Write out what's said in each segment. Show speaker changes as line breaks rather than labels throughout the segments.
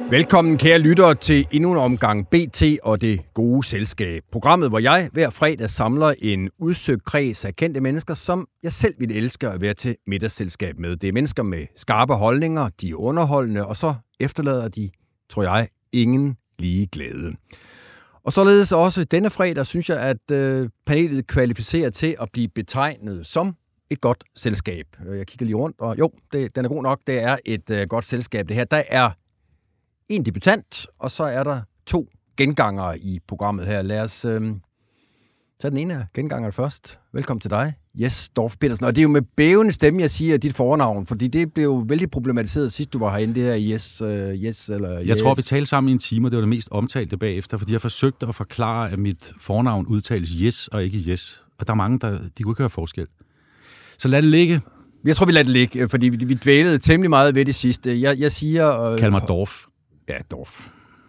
Velkommen, kære lyttere, til endnu en omgang BT og det gode selskab. Programmet, hvor jeg hver fredag samler en udsøgt kreds af kendte mennesker, som jeg selv vil elske at være til middagsselskab med. Det er mennesker med skarpe holdninger, de er underholdende, og så efterlader de, tror jeg, ingen lige glæde. Og således også denne fredag, synes jeg, at panelet kvalificerer til at blive betegnet som et godt selskab. Jeg kigger lige rundt, og jo, den er god nok. Det er et godt selskab, det her. Der er en debutant, og så er der 2 gengangere i programmet her. Lad os tage den ene af gengangerne først. Velkommen til dig, Jes Dorph Petersen. Og det er jo med bævende stemme, jeg siger dit fornavn, fordi det blev jo vældig problematiseret sidst, du var herinde, det her Jes eller Jes.
Jeg tror, vi talte sammen i en time, og det var det mest omtalte bagefter, fordi jeg forsøgte at forklare, at mit fornavn udtales Jes og ikke Jes. Og der er mange, de kunne ikke høre forskel. Så lad det ligge.
Jeg tror, vi lader det ligge, fordi vi dvælede temmelig meget ved det sidste. Jeg siger...
Kald mig Dorph.
Ja, Dorph.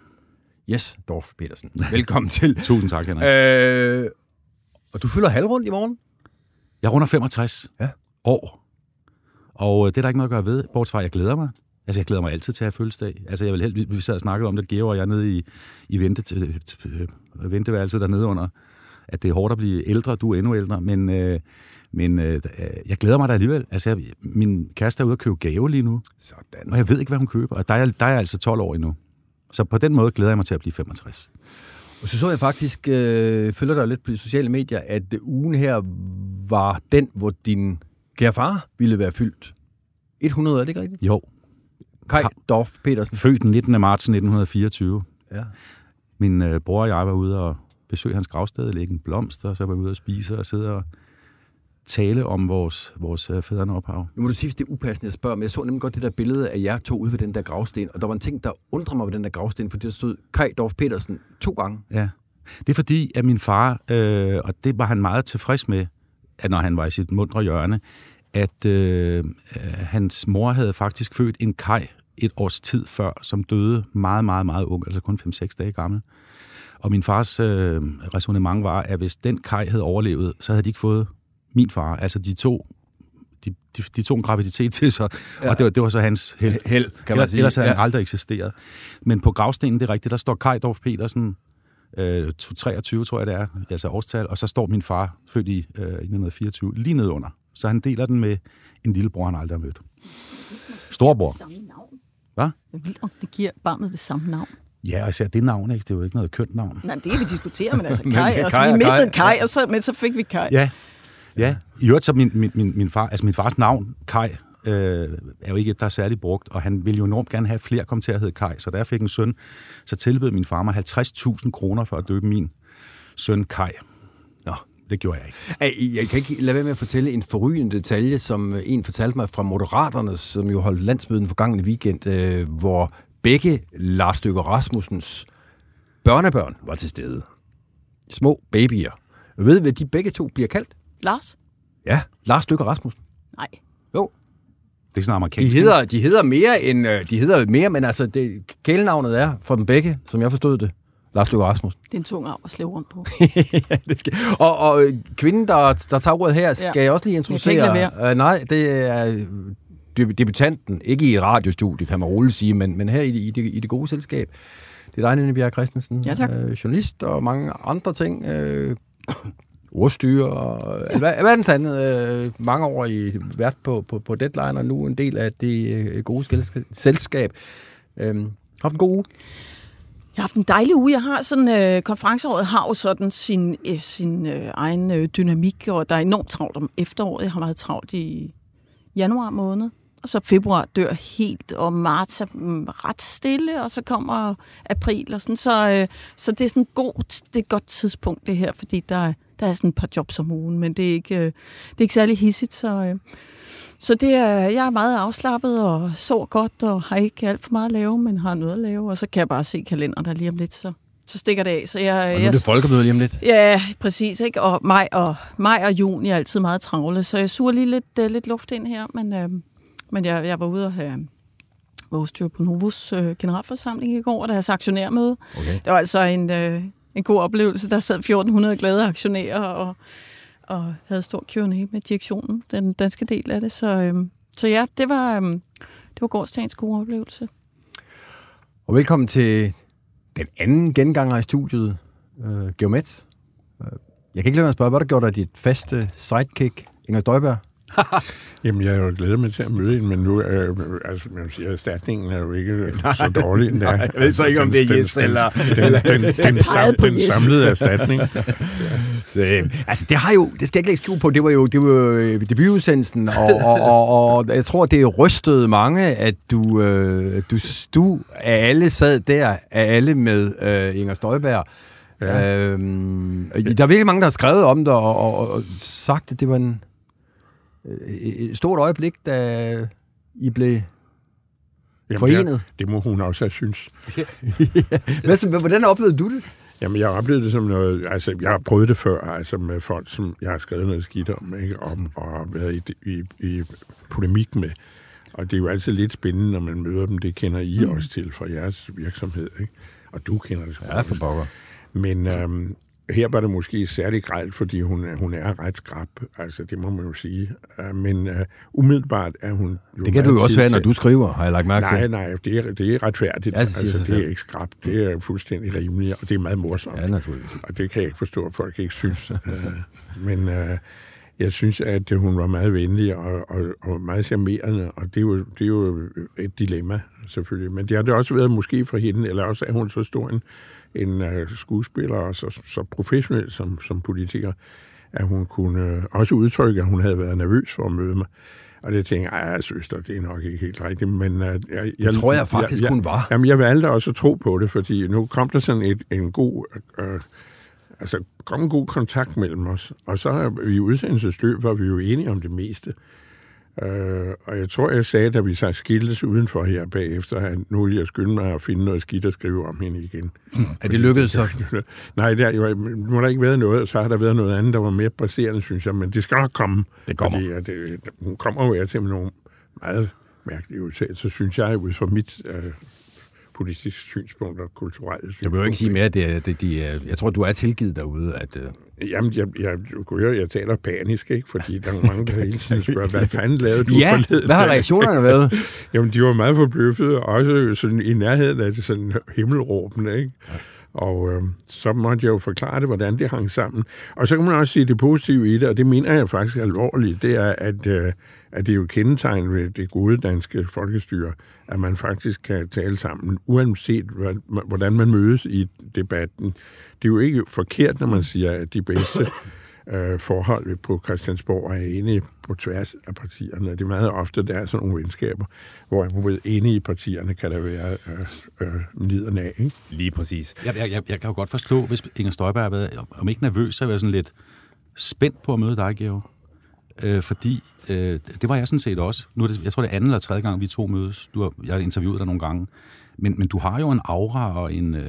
Jes Dorph Petersen. Velkommen til.
Tusind tak, Henrik.
Og du fylder halvrundt i morgen?
Jeg runder 65 år. Og det er der ikke noget at gøre ved, bortset fra, at jeg glæder mig. Altså, jeg glæder mig altid til at have fødselsdag. Altså, jeg vil helst, vi sad og snakkede om det, Geo og jeg nede i venteværelset dernede under, at det er hårdt at blive ældre, du er endnu ældre, men jeg glæder mig da alligevel. Altså, min kæreste er ude at købe gave lige nu,
sådan.
Og jeg ved ikke, hvad hun køber. Og der er jeg altså 12 år endnu. Så på den måde glæder jeg mig til at blive 65.
Og så jeg faktisk, følger dig lidt på de sociale medier, at ugen her var den, hvor din kære far ville være fyldt 100, er det ikke rigtigt?
Jo.
Kaj Dorph Petersen.
Født den 19. marts 1924.
Ja.
Min bror og jeg var ude og besøge hans gravsted, lægge en blomst, og så var vi ude og spise og sidde og tale om vores fædrene ophav.
Nu må du sige, hvis det er upassende at spørge, men jeg så nemlig godt det der billede af jer 2 ude ved den der gravsten, og der var en ting, der undrer mig ved den der gravsten, fordi der stod Kaj Dorph Petersen 2 gange.
Ja, det er fordi, at min far, og det var han meget tilfreds med, at når han var i sit mundre hjørne, at hans mor havde faktisk født en Kaj et års tid før, som døde meget, meget, meget ung, altså kun 5-6 dage gammel. Og min fars ræsonnement var, at hvis den Kaj havde overlevet, så havde de ikke fået min far. Altså de tog en graviditet til sig, ja. Og det var så hans held,
kan man sige.
Ellers havde han aldrig eksisteret. Men på gravstenen, det er rigtigt, der står Kaj Dorph Petersen, 23 tror jeg det er, altså årstal, og så står min far, født i 1924, lige nede under. Så han deler den med en lillebror, han aldrig har mødt. Storbror.
Samme navn.
Hvad?
Jeg vil om det giver barnet det samme navn.
Ja, og især det navn, ikke? Det er jo ikke noget kønt navn.
Nej, det kan vi diskutere, men altså Kaj, og så vi mistede Kaj, og så fik vi Kaj.
Ja. I øvrigt så min far, altså min fars navn, Kaj, er jo ikke et, der er særligt brugt, og han ville jo enormt gerne have flere kom til at hedde Kaj, så da jeg fik en søn, så tilbød min far mig 50.000 kroner for at døbe min søn Kaj. Nå, det gjorde jeg ikke.
Jeg kan ikke lade være med at fortælle en forrygende detalje, som en fortalte mig fra Moderaterne, som jo holdt landsmøden forgangne weekend, hvor begge Lars Løkke Rasmussens børnebørn var til stede. Små babyer. Jeg ved, hvad de begge 2 bliver kaldt?
Lars?
Ja, Lars Løkke Rasmussen.
Nej.
Jo.
Det er sådan amerikansk.
De hedder mere, men altså kælenavnet er for dem begge, som jeg forstod det, Lars Løkke Rasmussen.
Det er en tung arv at slæve rundt på.
Ja, det skal. Og kvinden, der tager ordet her, skal jeg også lige introducere.
Jeg kan ikke lade være.
Nej, det er debutanten, ikke i et radiostudie, kan man roligt sige, men her i det gode selskab. Det er dig, Nynne Bjerg Christensen.
Ja, tak.
Journalist og mange andre ting. Ordstyre og hvad andet. Mange år i vært på Deadline, og nu en del af det gode selskab. Haft en god uge?
Jeg har haft en dejlig uge. Jeg har sådan, konferenceåret har jo sådan sin egen dynamik, og der er enormt travlt om efteråret. Jeg har været travlt i januar måned, og så februar dør helt, og marts er ret stille, og så kommer april, og sådan. Så det er sådan det er et godt tidspunkt, det her, fordi der er sådan et par jobs om ugen, men det er ikke særlig hissigt, så det er, jeg er meget afslappet og sover godt, og har ikke alt for meget at lave, men har noget at lave, og så kan jeg bare se kalenderen der lige om lidt, så stikker det af. Så
og nu er det folkemøde lige om lidt.
Ja, præcis, ikke? Og maj og juni er altid meget travle, så jeg suger lige lidt luft ind her, men jeg var ude og have styr på Novos generalforsamling i går, og deres aktionærmøde. Okay. Det var altså en god oplevelse. Der sad 1400 glade aktionærer og havde stor Q&A med direktionen, den danske del af det. Så ja, det var gårsdagens gode oplevelse.
Og velkommen til den anden genganger i studiet, Georg Metz. Jeg kan ikke lade mig at spørge, hvad der gjorde dig dit faste sidekick, Inger Støjberg?
Jamen, jeg er jo glædet mig til at møde hende, men nu altså, man siger, erstatningen er jo ikke så dårlig.
Nej, jeg ved så ikke, om det er yes eller...
Den samlede erstatning.
Så, altså, det skal jeg ikke lægge skjul på. Det var jo debutudsendelsen, og jeg tror, det rystede mange, at du af alle sad der, af alle med Inger Støjberg. Ja. Der er virkelig mange, der har skrevet om det, og sagt, at det var et stort øjeblik, da I blev forenet.
Det må hun også have synes.
Hvordan oplevede du det?
Jamen, jeg oplevede det som noget... Altså, jeg har prøvet det før, altså med folk, som jeg har skrevet noget skidt om, ikke? Og været i polemik med. Og det er jo altid lidt spændende, når man møder dem. Det kender I også til fra jeres virksomhed, ikke? Og du kender det.
Ja, for pokker.
Men her var det måske særlig grelt, fordi hun er ret skrap. Altså, det må man jo sige. Men umiddelbart er hun...
Det kan du jo også være, når du skriver, har jeg lagt mærke til.
Nej, det er retfærdigt. Altså, det er ikke skrap. Det er fuldstændig rimeligt, og det er meget morsomt. Ja, naturligvis. Og det kan jeg ikke forstå, at folk ikke synes. Men jeg synes, at hun var meget venlig og meget charmerende, og det er jo et dilemma, selvfølgelig. Men det har det også været måske for hende, eller også er hun så stor en skuespiller og så professionel som politiker, at hun kunne også udtrykke, at hun havde været nervøs for at møde mig. Og det tænkte jeg, søster, det er nok ikke helt rigtigt, men...
Det tror jeg faktisk, hun var.
Jamen, jeg valgte også at tro på det, fordi nu kom der sådan en god... kom en god kontakt mellem os, og så i udsendelsesløb var vi jo enige om det meste. Og jeg tror, jeg sagde, da vi så skiltes udenfor her bagefter, at nu vil jeg skynde mig at finde noget skidt at skrive om hende igen.
Er det lykkedes så?
Nej, nu har der ikke været noget, og så har der været noget andet, der var mere presserende, synes jeg, men det skal nok komme.
Det kommer.
Fordi, hun kommer jo til med nogle meget mærkelige udtalelser, synes jeg, ud fra mit... politisk synspunkt og kulturelle synspunkt.
Jeg vil jo ikke sige mere, at jeg tror, du er tilgivet derude, at...
Jamen, jeg taler panisk, ikke? Fordi der er mange, der hele tiden spørger, hvad fanden lavede du forleden?
Hvad har reaktionerne været?
Jamen, de var meget forbløffede, og også sådan i nærheden af det sådan himmelråbende, ikke? Ja. Og så måtte jeg jo forklare det, hvordan det hang sammen. Og så kan man også sige det positive i det, og det mener jeg faktisk alvorligt, det er, at det er jo kendetegn ved det gode danske folkestyre, at man faktisk kan tale sammen, uanset hvordan man mødes i debatten. Det er jo ikke forkert, når man siger, at de bedste forhold på Christiansborg er enige på tværs af partierne. Det er meget ofte, der er sådan nogle venskaber, hvor enige i partierne kan der være liderne af. Ikke?
Lige præcis.
Jeg kan jo godt forstå, hvis Inger Støjberg har været, om ikke nervøs, så har været sådan lidt spændt på at møde dig, Georg. Fordi det var jeg sådan set også. Nu jeg tror, det er anden eller tredje gang, vi to mødes. Jeg har interviewet dig nogle gange. Men du har jo en aura og en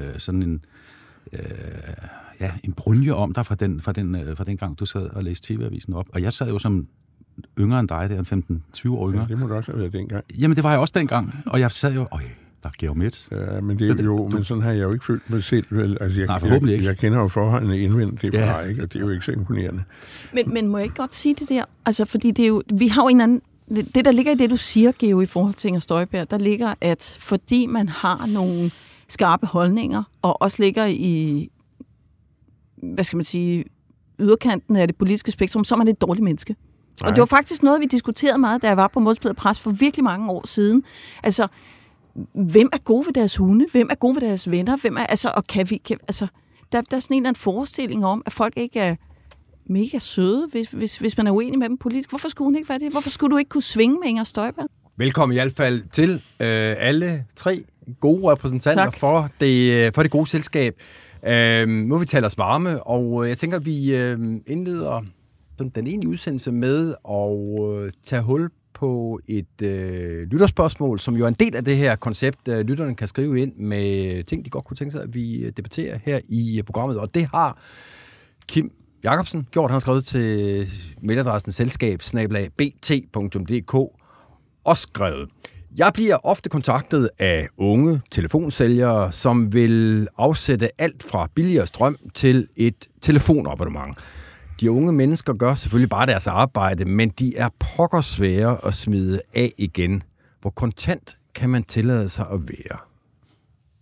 en brynje om dig fra den gang, du sad og læste TV-avisen op. Og jeg sad jo som yngre end dig, det er 15-20 år yngre.
Ja, det må du også have været dengang.
Jamen, det var jeg også dengang. Og jeg sad jo... der er Georg Metz.
Ja, men det er jo... Men sådan har jeg jo ikke følt mig selv. Vel? Altså,
Nej, forhåbentlig ikke.
Jeg kender jo forholdene indvendt, det er ikke, og det er jo ikke så imponerende.
Men må jeg ikke godt sige det der? Altså, fordi det er jo... Vi har jo en anden... Det, der ligger i det, du siger, Georg, i forhold til Inger Støjberg, der ligger, at fordi man har nogle skarpe holdninger, og også ligger i... hvad skal man sige, yderkanten af det politiske spektrum, så er man et dårligt menneske. Nej. Og det var faktisk noget, vi diskuterede meget, da jeg var på Målsbladet Pres for virkelig mange år siden. Altså, hvem er gode ved deres hunde? Hvem er gode ved deres venner? Der er sådan en eller anden forestilling om, at folk ikke er mega søde, hvis man er uenig med dem politisk. Hvorfor skulle hun ikke være det? Hvorfor skulle du ikke kunne svinge med Inger Støjberg?
Velkommen i hvert fald til alle tre gode repræsentanter for det gode selskab. Nu vi taler os varme, og jeg tænker, at vi indleder den egentlige udsendelse med at tage hul på et lytterspørgsmål, som jo er en del af det her koncept. Lytterne kan skrive ind med ting, de godt kunne tænke sig, at vi debatterer her i programmet, og det har Kim Jacobsen gjort. Han har skrevet til mailadressen selskab@bt.dk og skrevet: Jeg bliver ofte kontaktet af unge telefonsælgere, som vil afsætte alt fra billigere strøm til et telefonabonnement. De unge mennesker gør selvfølgelig bare deres arbejde, men de er pokker svære at smide af igen. Hvor kontant kan man tillade sig at være?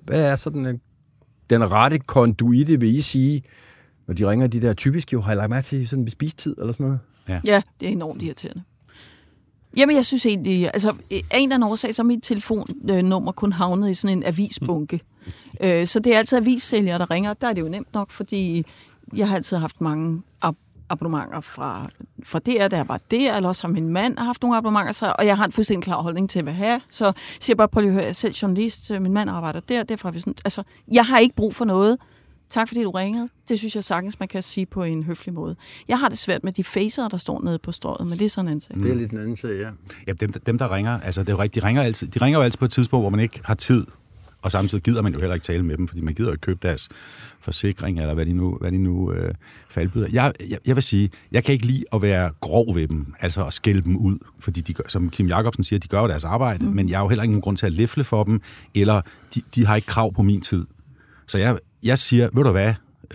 Hvad er sådan den rette konduite, vil I sige, når de ringer de der typisk jo? Har I lagt mærke til sådan en spistid eller sådan noget?
Ja, det er enormt irriterende. Jamen, jeg synes egentlig, altså, af en eller anden årsag, så er mit telefonnummer kun havnet i sådan en avisbunke. Så det er altid avissælgere, der ringer. Der er det jo nemt nok, fordi jeg har altid haft mange abonnementer fra DR, der var der, eller også har min mand haft nogle abonnementer, og jeg har en fuldstændig klar holdning til, hvad jeg har. Så siger jeg bare, prøv lige at høre, jeg er selv journalist, min mand arbejder der, derfra vi sådan, altså, jeg har ikke brug for noget. Tak fordi du ringede. Det synes jeg sagtens, man kan sige på en høflig måde. Jeg har det svært med de facer, der står nede på strøget, men det er sådan en sag.
Det er lidt en anden sag, ja.
Ja, dem der ringer, altså det er jo rigtigt, de ringer jo altid på et tidspunkt, hvor man ikke har tid, og samtidig gider man jo heller ikke tale med dem, fordi man gider jo ikke købe deres forsikring, eller hvad de nu faldbyder. Jeg vil sige, jeg kan ikke lide at være grov ved dem, altså at skælde dem ud, fordi de gør, som Kim Jacobsen siger, de gør jo deres arbejde, men jeg har jo heller ikke nogen grund til at læfle for dem, eller de har ikke krav på min tid. Så jeg siger, ved du hvad,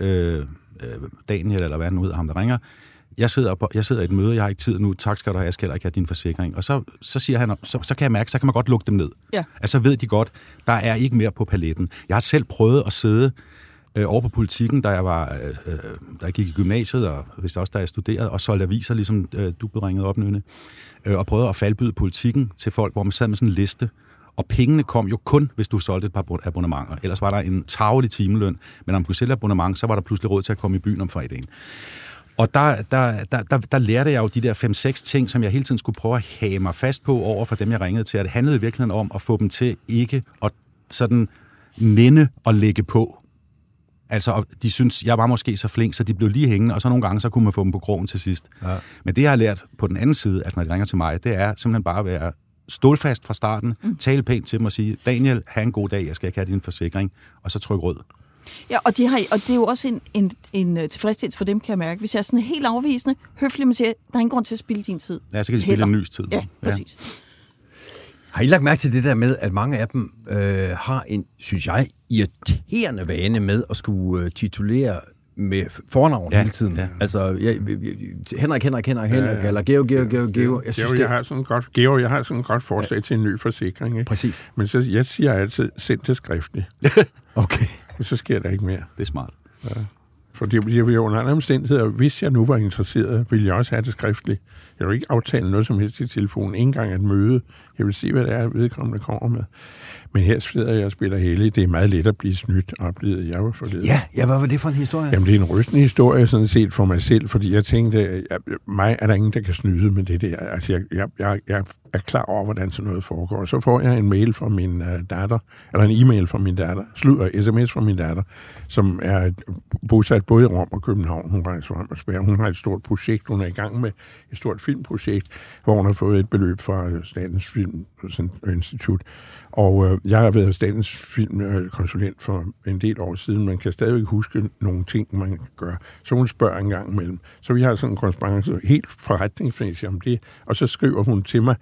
Daniel, eller hvad han ud af ham, der ringer, jeg sidder i et møde, jeg har ikke tid nu, tak skal du have, jeg skal ikke have din forsikring. Og så siger han, så kan jeg mærke, så kan man godt lukke dem ned.
Ja.
Altså ved de godt, der er ikke mere på paletten. Jeg har selv prøvet at sidde over på Politikken, da jeg gik i gymnasiet, og hvis også da jeg studerede, og solgte aviser, ligesom du blev ringet op, Nynne, og prøvede at faldbyde Politikken til folk, hvor man sad med sådan en liste. Og pengene kom jo kun, hvis du solgte et par abonnementer. Ellers var der en tarvelig timeløn, men når man kunne sælge abonnement, så var der pludselig råd til at komme i byen om fredagen. Og der lærte jeg jo de der 5-6 ting, som jeg hele tiden skulle prøve at have mig fast på over for dem, jeg ringede til. Og det handlede virkelig om at få dem til ikke at sådan nænde og lægge på. Altså, de synes, jeg var måske så flink, så de blev lige hængende, og så nogle gange, så kunne man få dem på krogen til sidst. Ja. Men det, jeg har lært på den anden side, at når de ringer til mig, det er simpelthen bare at være stålfast fra starten, tale pænt til dem og sige, Daniel, have en god dag, jeg skal ikke have din forsikring, og så tryk rød.
Ja, og det er jo også en tilfredsstillelse for dem, kan jeg mærke. Hvis jeg er sådan helt afvisende, høfligt, man siger, der er ingen grund til at spilde din tid.
Ja, så kan de spille en nys tid.
Ja, præcis. Ja.
Har I lagt mærke til det der med, at mange af dem har en, synes jeg, irriterende vane med at skulle titulere med fornavn hele tiden. Ja. Altså, Henrik, eller Geo.
Jeg har sådan et godt forslag til en ny forsikring. Ikke?
Præcis.
Men så, jeg siger altid, send det skriftligt.
Okay.
Og så sker der ikke mere.
Det er smart.
Ja. Fordi jeg vil jo under andre omstændigheder, hvis jeg nu var interesseret, ville jeg også have det skriftligt. Jeg vil ikke aftale noget som helst i telefonen, ikke engang et møde. Jeg vil se, hvad det er, vedkommende kommer med. Men her sidder jeg og spiller heldig. Det er meget let at blive snydt, oplevede jeg var forleden.
Ja, hvad var det for en historie?
Jamen, det er en rystende historie, sådan set for mig selv, fordi jeg tænkte, mig er der ingen, der kan snyde med det der. Altså, jeg er klar over, hvordan sådan noget foregår. Så får jeg en mail fra min datter, eller en e-mail fra min datter, sms fra min datter, som er bosat både i Rom og København. Hun rejser frem og spærrer. Hun har et stort projekt, hun er i gang med et stort filmprojekt, hvor hun har fået et beløb fra Statens Filminstitut. Og jeg har været Statens Filmkonsulent for en del år siden. Man kan stadigvæk huske nogle ting, man kan gøre. Så hun spørger en gang imellem. Så vi har sådan en korrespondance helt forretningsmæssigt om det. Og så skriver hun til mig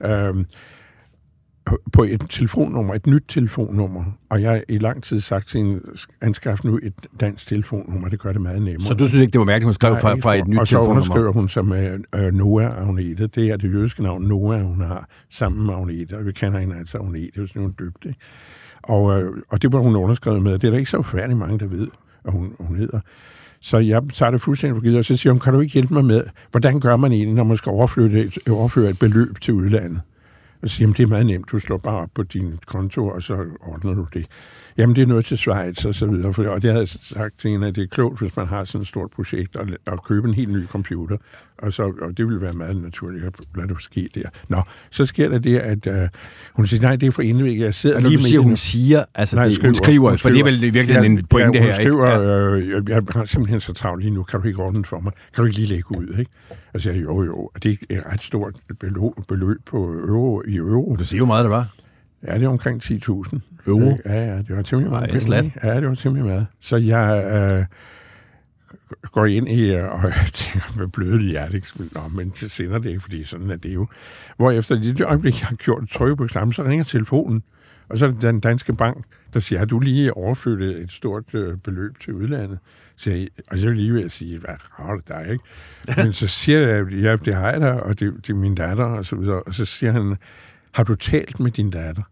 på et telefonnummer, et nyt telefonnummer. Og jeg har i lang tid sagt til hende, anskaf nu et dansk telefonnummer. Det gør det meget nemmere.
Så du synes ikke, det var mærkeligt, hun skrev fra et nyt telefonnummer? Og så
underskriver hun sig med Noah Agnete. Det er det jødiske navn Noah, hun har sammen med Agnete. Og vi kender hende altså Agnete, det er sådan hun døbt, ikke? Og det var hun underskrevet med. Det er der ikke så færdig mange, der ved, at hun hedder. Så jeg tager det fuldstændig for givet, og så siger hun, kan du ikke hjælpe mig med, hvordan gør man egentlig, når man skal overføre et beløb til udlandet? Og så siger, det er meget nemt, du slår bare op på din konto, og så ordner du det. Jamen, det er noget til Schweiz og så videre. Og det havde jeg sagt til hende, at det er klogt, hvis man har sådan et stort projekt, at købe en helt ny computer. Og det ville være meget naturligt at lade det ske der. Nå, så sker der det, at hun siger, nej, det er for indvæg. Jeg sidder lige med
hun siger, altså nej, hun skriver, for det er vel virkelig en pointe her, ikke?
Hun skriver, jeg har simpelthen så travlt lige nu, kan du ikke ordne for mig? Kan du ikke lige lægge ud, ikke? Og så siger jeg, jo, det er et ret stort beløb på euro.
Du siger jo meget, det var.
Ja, det er omkring 10.000
euro.
Ja, det var temmelig meget.
Det er slat.
Ja, det var temmelig meget. Så jeg går ind i, og jeg tænker med bløde hjerte, men så sender det ikke, fordi sådan er det jo. Hvorefter det øjeblik, jeg har gjort tryk på knappen, så ringer telefonen, og så er det den danske bank, der siger, har du lige overflyttet et stort beløb til udlandet? Og så er jeg lige ved at sige, hvad rager det dig, ikke? Men så siger jeg, ja, det har jeg da, og det er min datter, og så videre. Og så siger han, har du talt med din datter?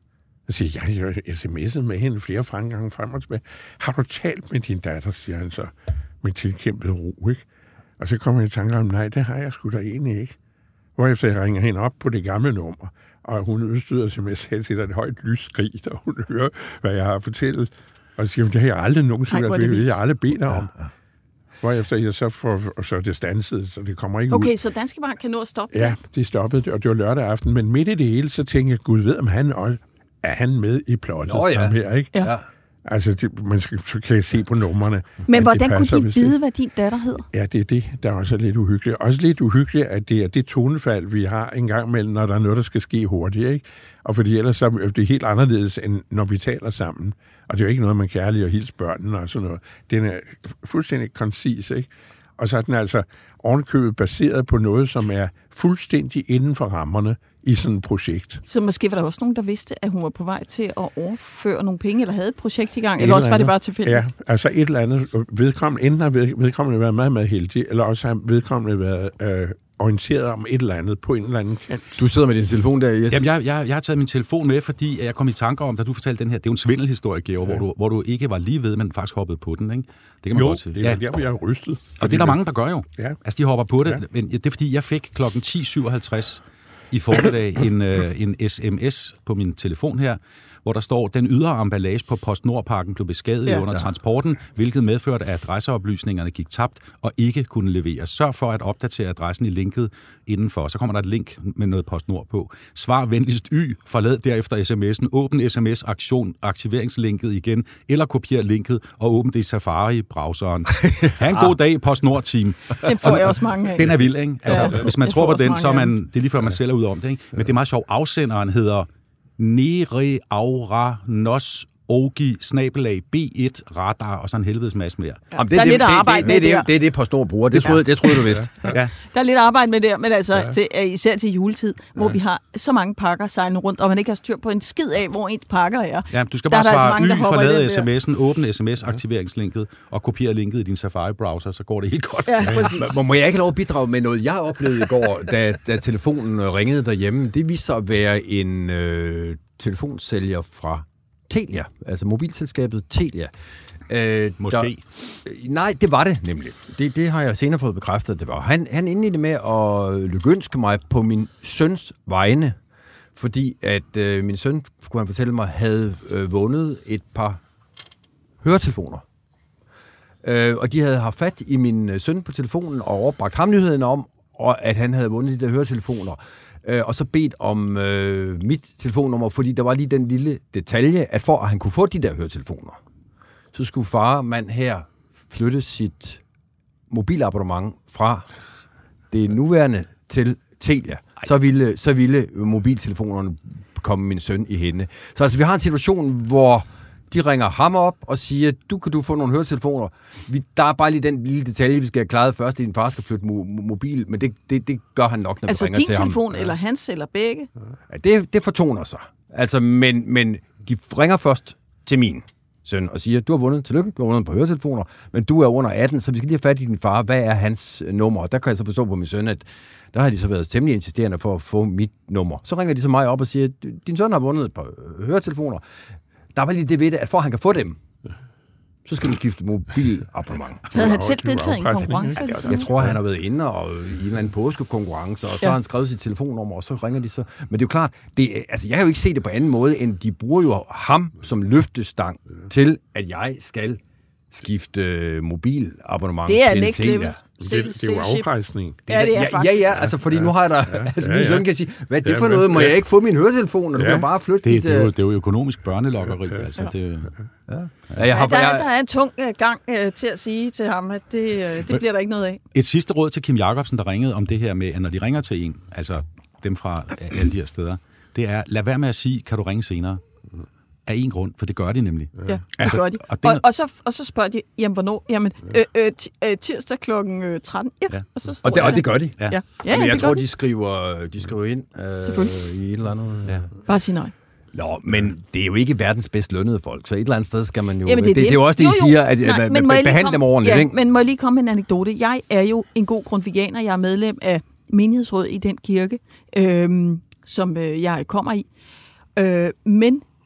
Jeg siger, jeg har sms'et med hende flere gange frem og tilbage. Har du talt med din datter, siger han så, med tilkæmpet ro, ikke? Og så kommer jeg i tanke om, nej, det har jeg sgu da egentlig ikke. Hvorefter jeg ringer hende op på det gamle nummer, og hun udstøder, som jeg sagde til dig, et højt lysskrig, og hun hører, hvad jeg har fortalt. Og siger, det har jeg aldrig nogensinde, det jeg aldrig bedt dig om. Hvorefter jeg så får så det standset, så det kommer ikke ud.
Okay, så Danske Bank kan nå at stoppe det?
Ja, de stoppede det, og det var lørdag aften. Men midt i det hele, så tænkte jeg, Gud ved, om han også er han med i plottet. Ham her, ikke?
Ja.
Altså, så kan jeg se på numrene.
Men hvordan kunne de vide, hvad din datter hedder?
Ja, det er det, der er også lidt uhyggeligt. Også lidt uhyggeligt, at det er det tonefald, vi har en gang imellem, når der er noget, der skal ske hurtigt, ikke? Og fordi ellers så er det helt anderledes, end når vi taler sammen. Og det er jo ikke noget, man kan ærligt at hilse børnene og sådan noget. Den er fuldstændig koncis, ikke? Og så er den altså ovenkøbet baseret på noget, som er fuldstændig inden for rammerne i sådan et projekt.
Så måske var der også nogen, der vidste, at hun var på vej til at overføre nogle penge, eller havde et projekt i gang, eller også var det bare tilfældigt?
Ja, altså et eller andet vedkommende. Enten har vedkommende været meget, meget heldig, eller også har vedkommende været orienteret om et eller andet på en eller anden kant.
Du sidder med din telefon der, Jes.
Jamen, jeg har taget min telefon med, fordi jeg kom i tanker om, da du fortalte den her, det er jo en svindelhistorie, Georg, hvor du ikke var lige ved, men faktisk hoppede på den, ikke? Det kan man godt sige.
Det er der, hvor jeg er rystet.
Og det er der mange, der gør jo.
Ja.
Altså, de hopper på det. Ja. Men det er, fordi jeg fik klokken 10.57 i formiddag en sms på min telefon her, hvor der står, den ydre emballage på PostNord-pakken blev beskadiget under transporten, hvilket medførte, at adresseoplysningerne gik tabt og ikke kunne leveres. Sørg for at opdatere adressen i linket indenfor. Så kommer der et link med noget PostNord på. Svar venligst Y, forlad derefter sms'en, åbn sms-aktion, aktiveringslinket igen, eller kopier linket og åbn det i Safari-browseren. Ha' en god dag, PostNord-team.
Den får jeg også mange af.
Den er vild, ikke? Altså, hvis man tror på den, så er man, det er lige før man selv er ude om det, ikke? Men det er meget sjovt. Afsenderen hedder Nere Aura Nos Ogi /B1 Radar og så en helvedes masse mere.
Ja. Der er lidt arbejde med det.
Det er det PostNord bruger. Det troede du vidste.
Ja.
Der er lidt arbejde med det, men altså især til juletid, hvor vi har så mange pakker sejlende rundt, og man ikke har styr på en skid af, hvor ens pakker er.
Ja, du skal bare svare Y, forlade sms'en, åbne sms-aktiveringslinket og kopiere linket i din Safari-browser, så går det helt godt.
Ja, præcis.
Må jeg ikke lov at bidrage med noget, jeg oplevede i går, da telefonen ringede derhjemme? Det viste sig at være en telefonsælger fra Telia, altså mobilselskabet Telia.
Måske.
Nej, det var det nemlig. Det har jeg senere fået bekræftet, det var. Han indledte det med at lykønske mig på min søns vegne, fordi at min søn, kunne han fortælle mig, havde vundet et par høretelefoner. Og de havde haft fat i min søn på telefonen og overbragt ham nyheden om, at han havde vundet de der høretelefoner. Og så bedt om mit telefonnummer, fordi der var lige den lille detalje, at for at han kunne få de der høretelefoner, så skulle farmand her flytte sit mobilabonnement fra det nuværende til Telia. Så ville mobiltelefonerne komme min søn i hænde. Så altså, vi har en situation, hvor de ringer ham op og siger, kan du få nogle høretelefoner. Der er bare lige den lille detalje, vi skal have klaret først, at din far skal flytte mobil, men det gør han nok, når vi ringer til ham.
Altså din telefon, eller hans, eller begge?
Ja, det fortoner sig. Altså, men de ringer først til min søn og siger, du har vundet, tillykke, du har vundet på høretelefoner, men du er under 18, så vi skal lige have fat i din far. Hvad er hans nummer? Og der kan jeg så forstå på min søn, at der har de så været temmelig insisterende for at få mit nummer. Så ringer de så mig op og siger, din søn har vundet et par høretelefoner. Der var lige det ved det, at for at han kan få dem, så skal du skifte mobilabonnement.
Havde han selv deltaget i en konkurrence?
Jeg tror, han har været inde og i en eller anden påskekonkurrence, og så har han skrevet sit telefonnummer, og så ringer de så. Men det er jo klart, jeg kan jo ikke se det på anden måde, end de bruger jo ham som løftestang til, at jeg skal skifte mobilabonnement til
Telia. Det er next level.
Det er jo afprejsning.
Ja, det er faktisk.
Ja, altså fordi nu har jeg der... min søn kan sige, hvad er det for noget? Må jeg ikke få min høretelefon, og du kan bare flytte
det er jo økonomisk børnelokkeri, altså.
Der er en tung gang til at sige til ham, at det bliver der ikke noget af.
Et sidste råd til Kim Jacobsen, der ringede om det her med, at når de ringer til en, altså dem fra alle de her steder, det er, lad være med at sige, kan du ringe senere? Af en grund, for det gør de nemlig.
Ja, det gør de. Og så spørger de, jamen hvornår? Jamen, tirsdag klokken 13. Ja.
Og det gør de.
Ja.
Men jeg tror, de skriver ind i et eller andet. Ja.
Bare sig nej.
Nå, men det er jo ikke verdens bedst lønnede folk, så et eller andet sted skal man jo...
Jamen,
det er jo også det, I siger, at behandle dem ordentligt, ikke?
Men må jeg lige komme med en anekdote? Jeg er jo en god grundviganer. Jeg er medlem af menighedsrådet i den kirke, som jeg kommer i. Men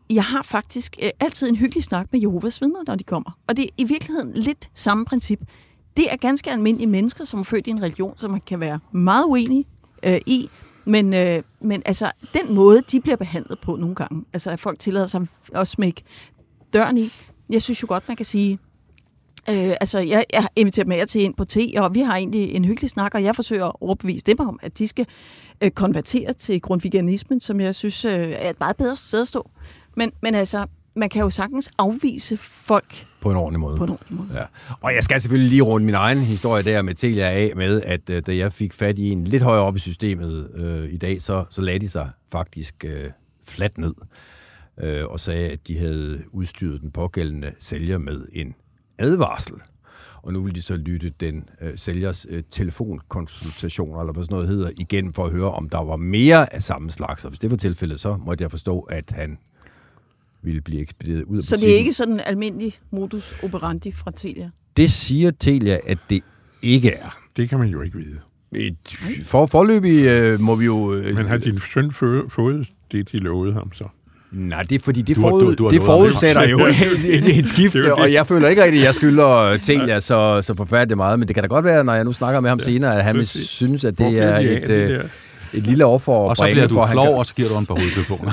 jeg har faktisk altid en hyggelig snak med Jehovas vidner, når de kommer. Og det er i virkeligheden lidt samme princip. Det er ganske almindelige mennesker, som er født i en religion, som man kan være meget uenig i. Men altså, den måde, de bliver behandlet på nogle gange, altså at folk tillader sig at smække døren i, jeg synes jo godt, man kan sige, altså jeg inviterer med jer til ind på te, og vi har egentlig en hyggelig snak, og jeg forsøger at overbevise dem om, at de skal konvertere til grundtvigianismen, som jeg synes er et meget bedre sted at stå. Men altså, man kan jo sagtens afvise folk
på en ordentlig måde. Ja. Og jeg skal selvfølgelig lige runde min egen historie der med Telia af med, at da jeg fik fat i en lidt højere op i systemet i dag, så lagde de sig faktisk fladt ned og sagde, at de havde udstyret den pågældende sælger med en advarsel. Og nu vil de så lytte den sælgers telefonkonsultationer, eller hvad sådan noget hedder, igen for at høre, om der var mere af samme slags. Og hvis det var tilfældet, så måtte jeg forstå, at han ville blive ekspederet ud af butikken. Så
det er ikke sådan en almindelig modus operandi fra Telia?
Det siger Telia, at det ikke er.
Det kan man jo ikke vide.
Forløbig må vi jo...
Men har din søn fået det, de lovede ham så?
Nej, det er fordi, det forudsætter jo et skifte, og jeg føler ikke rigtig, at jeg skylder Telia så forfærdeligt meget, men det kan da godt være, når jeg nu snakker med ham senere, at han vil synes, at det er et lille offer.
Og så bliver du flov, og så giver du en par hovedtelefoner.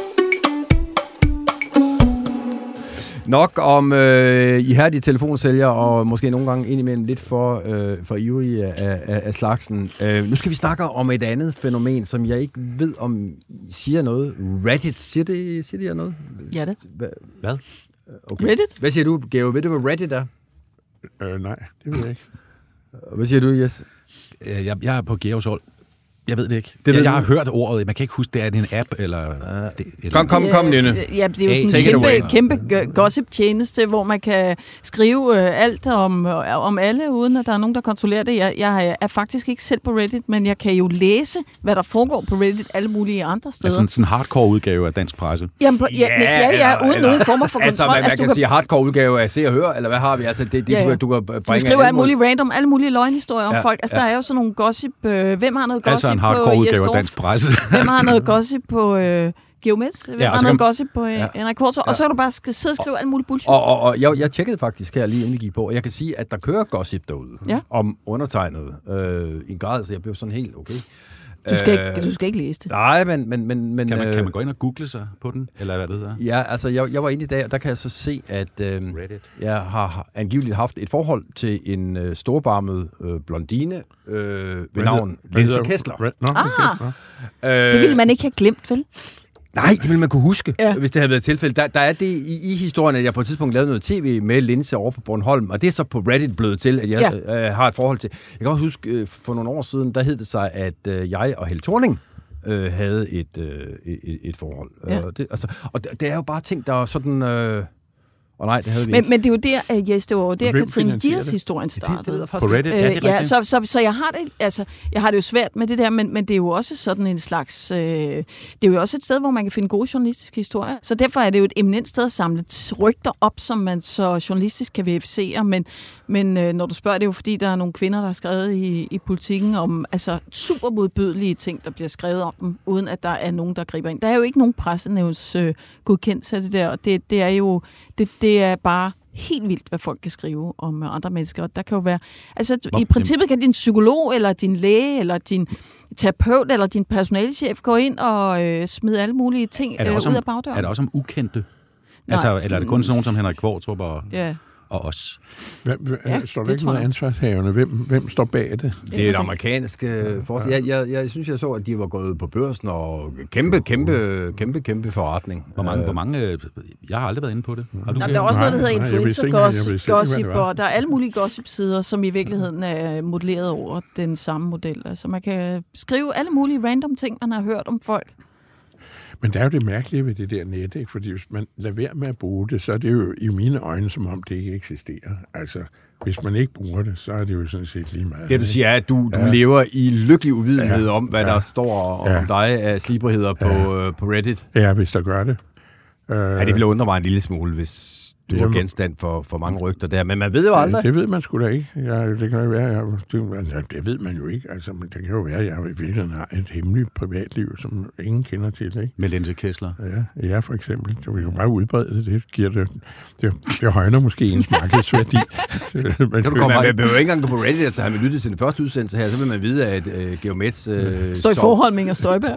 Nok om ihærdige telefonsælgere, og måske nogle gange indimellem lidt for ivrige af slagsen. Nu skal vi snakke om et andet fænomen, som jeg ikke ved, om I siger noget. Reddit, siger det jer noget?
Ja, det.
Hvad?
Okay. Reddit?
Hvad siger du, Geo? Ved du, hvad Reddit er?
Nej, det ved jeg ikke.
Hvad siger du, Jes?
Jeg er på Geos hold. Jeg ved det ikke. Jeg har hørt ordet. Man kan ikke huske, det er en app, eller...
Kom, Nynne.
Ja, det er jo sådan en kæmpe gossip-tjeneste, hvor man kan skrive alt om alle, uden at der er nogen, der kontrollerer det. Jeg er faktisk ikke selv på Reddit, men jeg kan jo læse, hvad der foregår på Reddit alle mulige andre steder.
Altså sådan en hardcore udgave af dansk presse?
Jamen, uden nogen former for kontrol.
Altså, man kan sige hardcore udgave af Se og Hør, eller hvad har vi? Altså, du kan bringe...
Du skriver alt muligt random, alle mulige løgnhistorier om folk. Altså, der er jo sådan nogle gossip... Hvem har noget gossip?
En hardcore udgave af dansk presse.
Hvem har noget gossip på Geomets? Hvem har noget gossip på Henrik Kvartrup? Og så kan du bare sidde og skrive alt muligt bullshit.
Og jeg tjekkede faktisk her lige inden vi gik på, og jeg kan sige, at der kører gossip derude om undertegnet i en grad, så jeg blev sådan helt okay.
Du skal ikke læse det.
Nej, men
kan man gå ind og google sig på den, eller hvad det hedder?
Ja, altså jeg var inde i dag, og der kan jeg så se, at jeg har angiveligt haft et forhold til en storbarmet blondine ved navn Linse Kessler.
Det ville man ikke have glemt, vel?
Nej, det ville man kunne huske, hvis det havde været tilfældet. Der er det i historien, at jeg på et tidspunkt lavede noget tv med Linse over på Bornholm, og det er så på Reddit blevet til, at jeg har et forhold til. Jeg kan også huske, for nogle år siden, der hed det sig, at jeg og Helle Thorning havde et forhold.
Ja.
Og det er jo bare ting, der er sådan... Og nej, det havde vi ikke.
Men det er jo der, det var jo der, Katrine Diers historien startede.
På Reddit, ja, det er rigtigt.
Så jeg har det, altså, jeg har det jo svært med det der, men det er jo også sådan en slags, det er jo også et sted, hvor man kan finde gode journalistiske historier. Så derfor er det jo et eminent sted at samle rygter op, som man så journalistisk kan verificere, men når du spørger, det er jo fordi, der er nogle kvinder, der har skrevet i Politikken om altså super modbydelige ting, der bliver skrevet om dem, uden at der er nogen, der griber ind. Der er jo ikke nogen pressenævns godkendelse af det der, og det er jo det er bare helt vildt, hvad folk kan skrive om andre mennesker. Og der kan jo være... Altså, i princippet kan din psykolog, eller din læge, eller din terapeut, eller din personalechef gå ind og smide alle mulige ting ud af bagdøren.
Er det også om ukendte? Altså, eller er det kun sådan nogen som Henrik Kvartrup og os?
Står der ikke noget ansvarshavende? Hvem står bag det?
Det er et amerikansk forskning. Jeg synes, jeg så, at de var gået på børsen og kæmpe forretning.
Hvor mange jeg har aldrig været inde på det.
Der er også noget, der hedder influencer-gossip, og der er alle mulige gossip-sider, som i virkeligheden er modelleret over den samme model. Altså, man kan skrive alle mulige random ting, man har hørt om folk.
Men der er jo det mærkelige ved det der net, ikke? Fordi hvis man lader være med at bruge det, så er det jo i mine øjne, som om det ikke eksisterer. Altså, hvis man ikke bruger det, så er det jo sådan set lige meget.
Det du siger er, at du lever i lykkelig uvidenhed om, hvad der står om dig af slibrigheder på Reddit.
Ja, hvis der gør det.
Det ville undre mig en lille smule, hvis du er genstand for mange rygter der, men man ved jo aldrig.
Det ved man sgu da ikke. Det kan jo være, det ved man jo ikke. Altså, men det kan jo være, at jeg i virkeligheden har et hemmeligt privatliv, som ingen kender til. Ikke?
Med Linse Kessler.
Ja, for eksempel. Du vil jo bare udbrede det. Det højner måske ens markedsværdi.
Man behøver ikke engang gå på Reddit, altså han vil lytte til den første udsendelse her, så vil man vide, at Geomets...
Står i forhold med Inger Støjberg?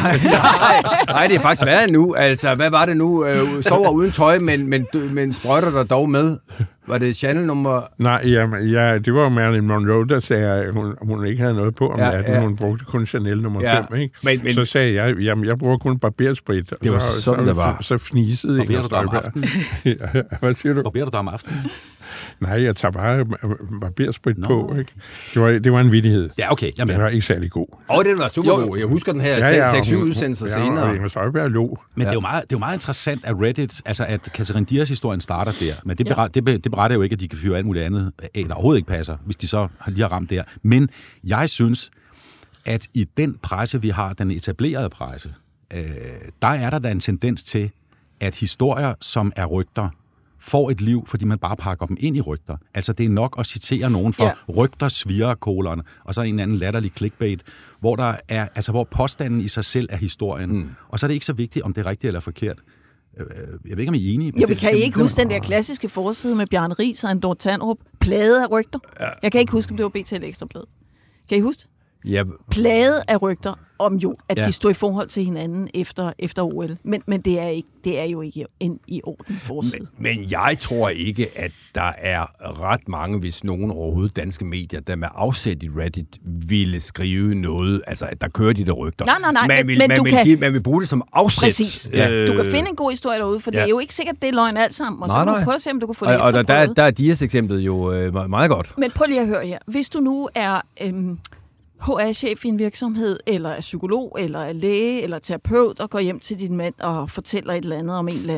Nej, det er faktisk værre nu. Altså, hvad var det nu? Sover uden tøj, men sprøjter der dog med. Var det Chanel-nummer?
Nej, det var jo Marilyn Monroe, der sagde, at hun ikke havde noget på om natten. Hun brugte kun Chanel nummer 5, ikke? Men, så sagde jeg bruger kun barbersprit.
Det var sådan, det var.
Så fnisede
Inger Støjberg.
Hvad siger du?
Barberer du dig om aftenen?
Nej, jeg tager bare barbersprit på, ikke? Det var en vittighed.
Ja, okay.
Den var ikke særlig god.
Den var super god. Jeg husker den her 6-7 udsendelser senere.
Og Inger Støjberg lå.
Men det er jo meget interessant, at Reddit, altså at Catherine Diaz-historien starter der. Men det beretter jo ikke, at de kan fyre alt muligt andet af, der overhovedet ikke passer, hvis de så lige har ramt der. Men jeg synes, at i den presse, vi har, den etablerede presse, der er der en tendens til, at historier, som er rygter, får et liv, fordi man bare pakker dem ind i rygter. Altså, det er nok at citere nogen for rygter sviger kolerne, og så en anden latterlig clickbait, hvor der er, altså hvor påstanden i sig selv er historien. Og så er det ikke så vigtigt, om det er rigtigt eller forkert. Jeg ved ikke, om I er enige.
Vi kan ikke huske den der klassiske forside med Bjarne Riis og Andor Tandrup. Plade af rygter. Jeg kan ikke huske, om det var BT eller Ekstra Bladet. Kan I huske det?
Ja.
Plade af rygter om jo, at de stod i forhold til hinanden efter OL. Men det er jo ikke en i orden forside.
Men jeg tror ikke, at der er ret mange, hvis nogen overhovedet danske medier, der med afsæt i Reddit ville skrive noget, altså at der kører de der rygter.
Nej,
man vil bruge det som afsæt.
Præcis. Du kan finde en god historie derude, for det er jo ikke sikkert, det er løgn alt sammen. Og så kan du prøve at se, om du kan få det efterprøvet.
Og der er Dias eksemplet jo meget godt.
Men prøv lige at høre her. Hvis du nu er... HR-chef i en virksomhed, eller er psykolog, eller er læge, eller terapeut, og går hjem til din mand og fortæller et eller andet om et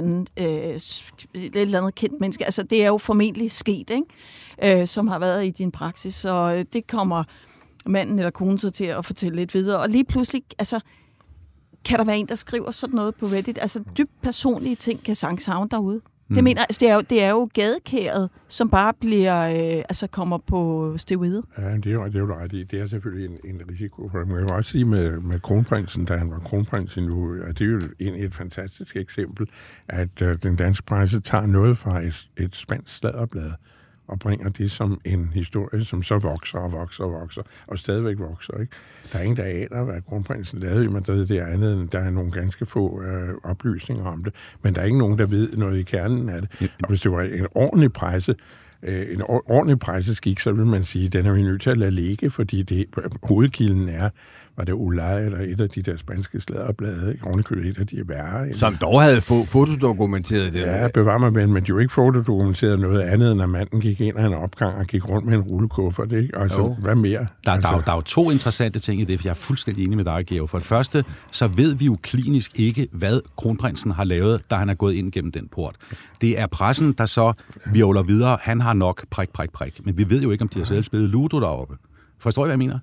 eller andet kendt menneske. Altså, det er jo formentlig sket, ikke? Som har været i din praksis, så det kommer manden eller konen så til at fortælle lidt videre. Og lige pludselig, altså, kan der være en, der skriver sådan noget på Reddit? Altså, dybt personlige ting kan sagtens havne derude. Det mener, altså, det er jo gadekæret, som bare bliver, kommer på steroider. Ja,
det er jo ret i. Det er selvfølgelig en risiko for det. Man kan jo også sige med kronprinsen, da han var kronprins nu, og det er jo et fantastisk eksempel, at den danske presse tager noget fra et spansk sladderblad og bringer det som en historie, som så vokser, og stadigvæk vokser. Ikke? Der er ingen, der aner, hvad kronprinsen lavede i Madrid. Det er andet, end der er nogle ganske få oplysninger om det. Men der er ikke nogen, der ved noget i kernen af det. Og hvis det var en ordentlig presseskik, så vil man sige, at den er vi nødt til at lade ligge, fordi hovedkilden var det Olay, eller et af de der spanske sladderblade, ovenikøbet et af de værre.
Som dog havde fotodokumenteret det.
Ja, bevar mig vel, men de jo ikke fotodokumenteret noget andet, end at manden gik ind ad en opgang og gik rundt med en rullekuffer. Altså, hvad mere?
Der er jo to interessante ting i det, for jeg er fuldstændig enig med dig, Georg. For det første, så ved vi jo klinisk ikke, hvad kronprinsen har lavet, da han er gået ind gennem den port. Det er pressen, der så virvler videre. Han har nok prik. Men vi ved jo ikke, om de har selv spillet Ludo deroppe. Forstår I, hvad jeg mener?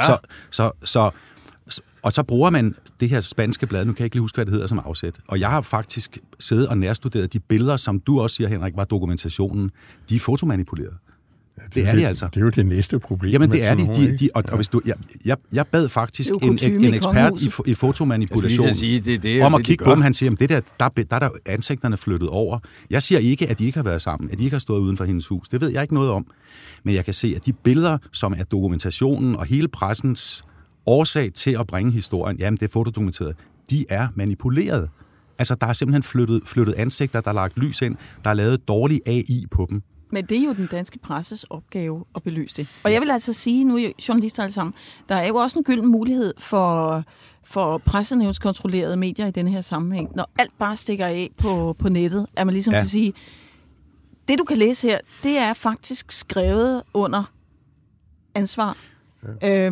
Ja. Og så bruger man det her spanske blad, nu kan jeg ikke lige huske, hvad det hedder, som afsæt. Og jeg har faktisk siddet og nærstuderet de billeder, som du også siger, Henrik, var dokumentationen. De er fotomanipuleret. Det er de altså.
Det er jo det næste problem.
Jamen, det er de. Og hvis du, jeg bad faktisk en ekspert i fotomanipulation om at kigge på dem. Han siger, at det der er ansigterne flyttet over. Jeg siger ikke, at de ikke har været sammen, at de ikke har stået uden for hendes hus. Det ved jeg ikke noget om. Men jeg kan se, at de billeder, som er dokumentationen og hele pressens årsag til at bringe historien, jamen det er fotodokumenteret, de er manipuleret. Altså, der er simpelthen flyttet ansigter, der er lagt lys ind, der er lavet dårlig AI på dem.
Men det er jo den danske presses opgave at belyse det. Og jeg vil altså sige, nu er journalister alle sammen, der er jo også en gylden mulighed for pressenævnskontrollerede medier i denne her sammenhæng. Når alt bare stikker af på nettet, at man ligesom kan sige, det du kan læse her, det er faktisk skrevet under ansvar.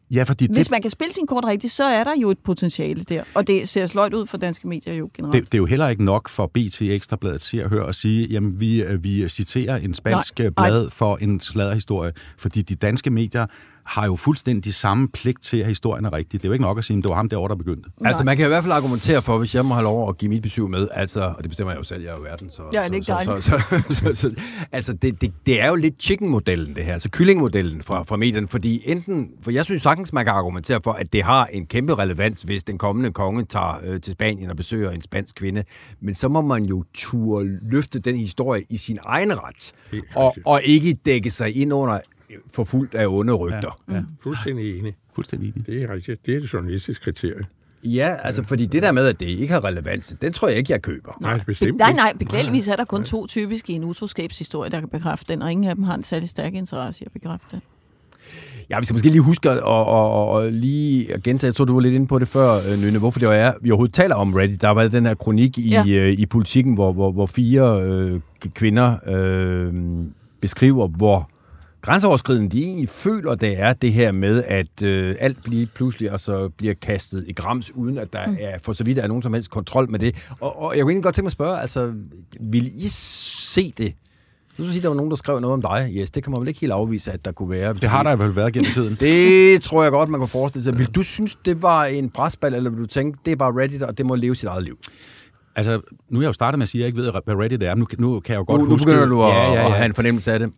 Ja, fordi
hvis man kan spille sin kort rigtigt, så er der jo et potentiale der. Og det ser sløjt ud for danske medier jo generelt.
Det er jo heller ikke nok for BT Ekstrabladet til at høre og sige, jamen vi citerer en spansk blad for en sladderhistorie, fordi de danske medier har jo fuldstændig samme pligt til, at historien er rigtig. Det er jo ikke nok at sige, at det var ham derovre, der begyndte.
Altså, man kan i hvert fald argumentere for, hvis jeg må have lov at give mit besøg med, altså, og det bestemmer jeg jo selv, jeg er jo verden, så...
Ja, det er ikke dejligt.
Altså, det er jo lidt chicken-modellen, det her, altså kyllingmodellen fra medierne, fordi for jeg synes sagtens, man kan argumentere for, at det har en kæmpe relevans, hvis den kommende konge tager til Spanien og besøger en spansk kvinde, men så må man jo turde løfte den historie i sin egen ret, og ikke dække sig ind under forfulgt af onde rygter.
Ja. Fuldstændig enig. Det er rigtigt. Det er det journalistiske kriterie.
Ja, altså fordi det der med, at det ikke har relevans, den tror jeg ikke, jeg køber.
Nej, bestemt.
Nej, beklageligvis er der kun 2 typiske i en utroskabshistorie, der kan bekræfte den, og ingen af dem har en særlig stærk interesse i at bekræfte den. Ja,
vi skal måske lige huske at lige at gentage, jeg tror, du var lidt inde på det før, Nynne, hvorfor det er, vi overhovedet taler om Reddit. Der har været den her kronik i Politikken, hvor 4 kvinder beskriver, hvor grænseoverskridende de egentlig føler, det er det her med, at alt pludselig altså bliver kastet i grams, uden at der er, for så vidt er nogen som helst kontrol med det. Og jeg kunne egentlig godt tænke mig at spørge, altså, vil I se det? Du skal sige, der var nogen, der skrev noget om dig. Yes, det kan man vel ikke helt afvise, at der kunne være.
Det har der i hvert fald været gennem tiden.
Det tror jeg godt, man kan forestille sig. Vil du synes, det var en presbal, eller vil du tænke, det er bare Reddit, og det må leve sit eget liv?
Altså, nu er jeg jo startet med at sige, at jeg ikke ved, hvad Reddit er. Nu kan jeg jo godt huske...
Nu begynder du at have en fornemmelse af det.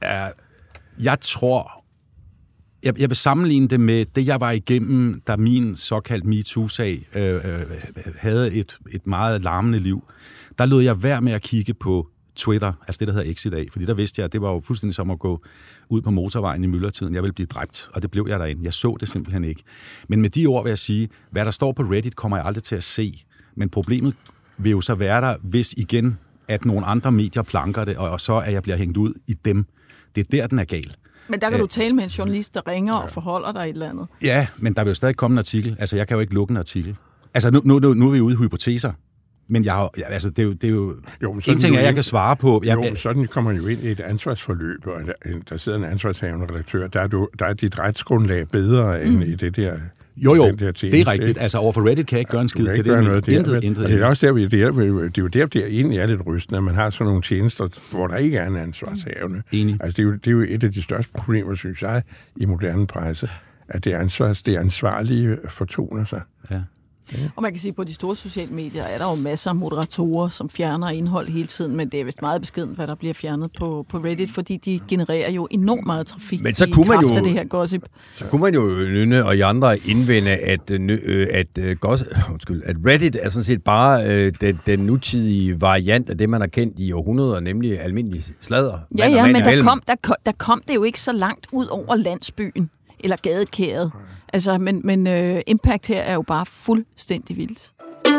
Jeg tror... Jeg vil sammenligne det med det, jeg var igennem, da min såkaldt MeToo-sag havde et meget larmende liv. Der lod jeg være med at kigge på Twitter, altså det, der hedder X i dag, fordi der vidste jeg, at det var jo fuldstændig som at gå ud på motorvejen i myldretiden. Jeg ville blive dræbt, og det blev jeg derinde. Jeg så det simpelthen ikke. Men med de ord vil jeg sige, hvad der står på Reddit, kommer jeg aldrig til at se. Men problemet vil jo så være der, hvis igen, at nogle andre medier planker det, og så at jeg bliver hængt ud i dem. Det er der, den er gal.
Men der kan du tale med en journalist, der ringer og forholder dig et eller andet.
Ja, men der vil jo stadig komme en artikel. Altså, jeg kan jo ikke lukke en artikel. Altså, nu er vi ude i hypoteser. Men det er jo en ting, jeg kan svare på.
Sådan kommer man jo ind i et ansvarsforløb, og der sidder en ansvarshavende redaktør. Der er dit retsgrundlag bedre end i det der.
Jo, det er rigtigt. Altså, overfor Reddit kan jeg ikke gøre en skid.
Det er også der, det er jo der egentlig er lidt rystende, at man har sådan nogle tjenester, hvor der ikke er en ansvarshavende. Altså, det er jo et af de største problemer, synes jeg, i moderne presse, at det ansvarlige fortoner sig.
Ja.
Og man kan sige, at på de store sociale medier er der jo masser af moderatorer, som fjerner indhold hele tiden, men det er vist meget beskedent, hvad der bliver fjernet på Reddit, fordi de genererer jo enormt meget trafik.
Men så kunne man jo,
det her gossip.
Så kunne man jo, Nynne og I andre, indvende, at Reddit er sådan set bare den nutidige variant af det, man har kendt i århundreder, nemlig almindelig sladder.
Ja, men der kom det jo ikke så langt ud over landsbyen eller gadekæret. Altså, men impact her er jo bare fuldstændig vildt.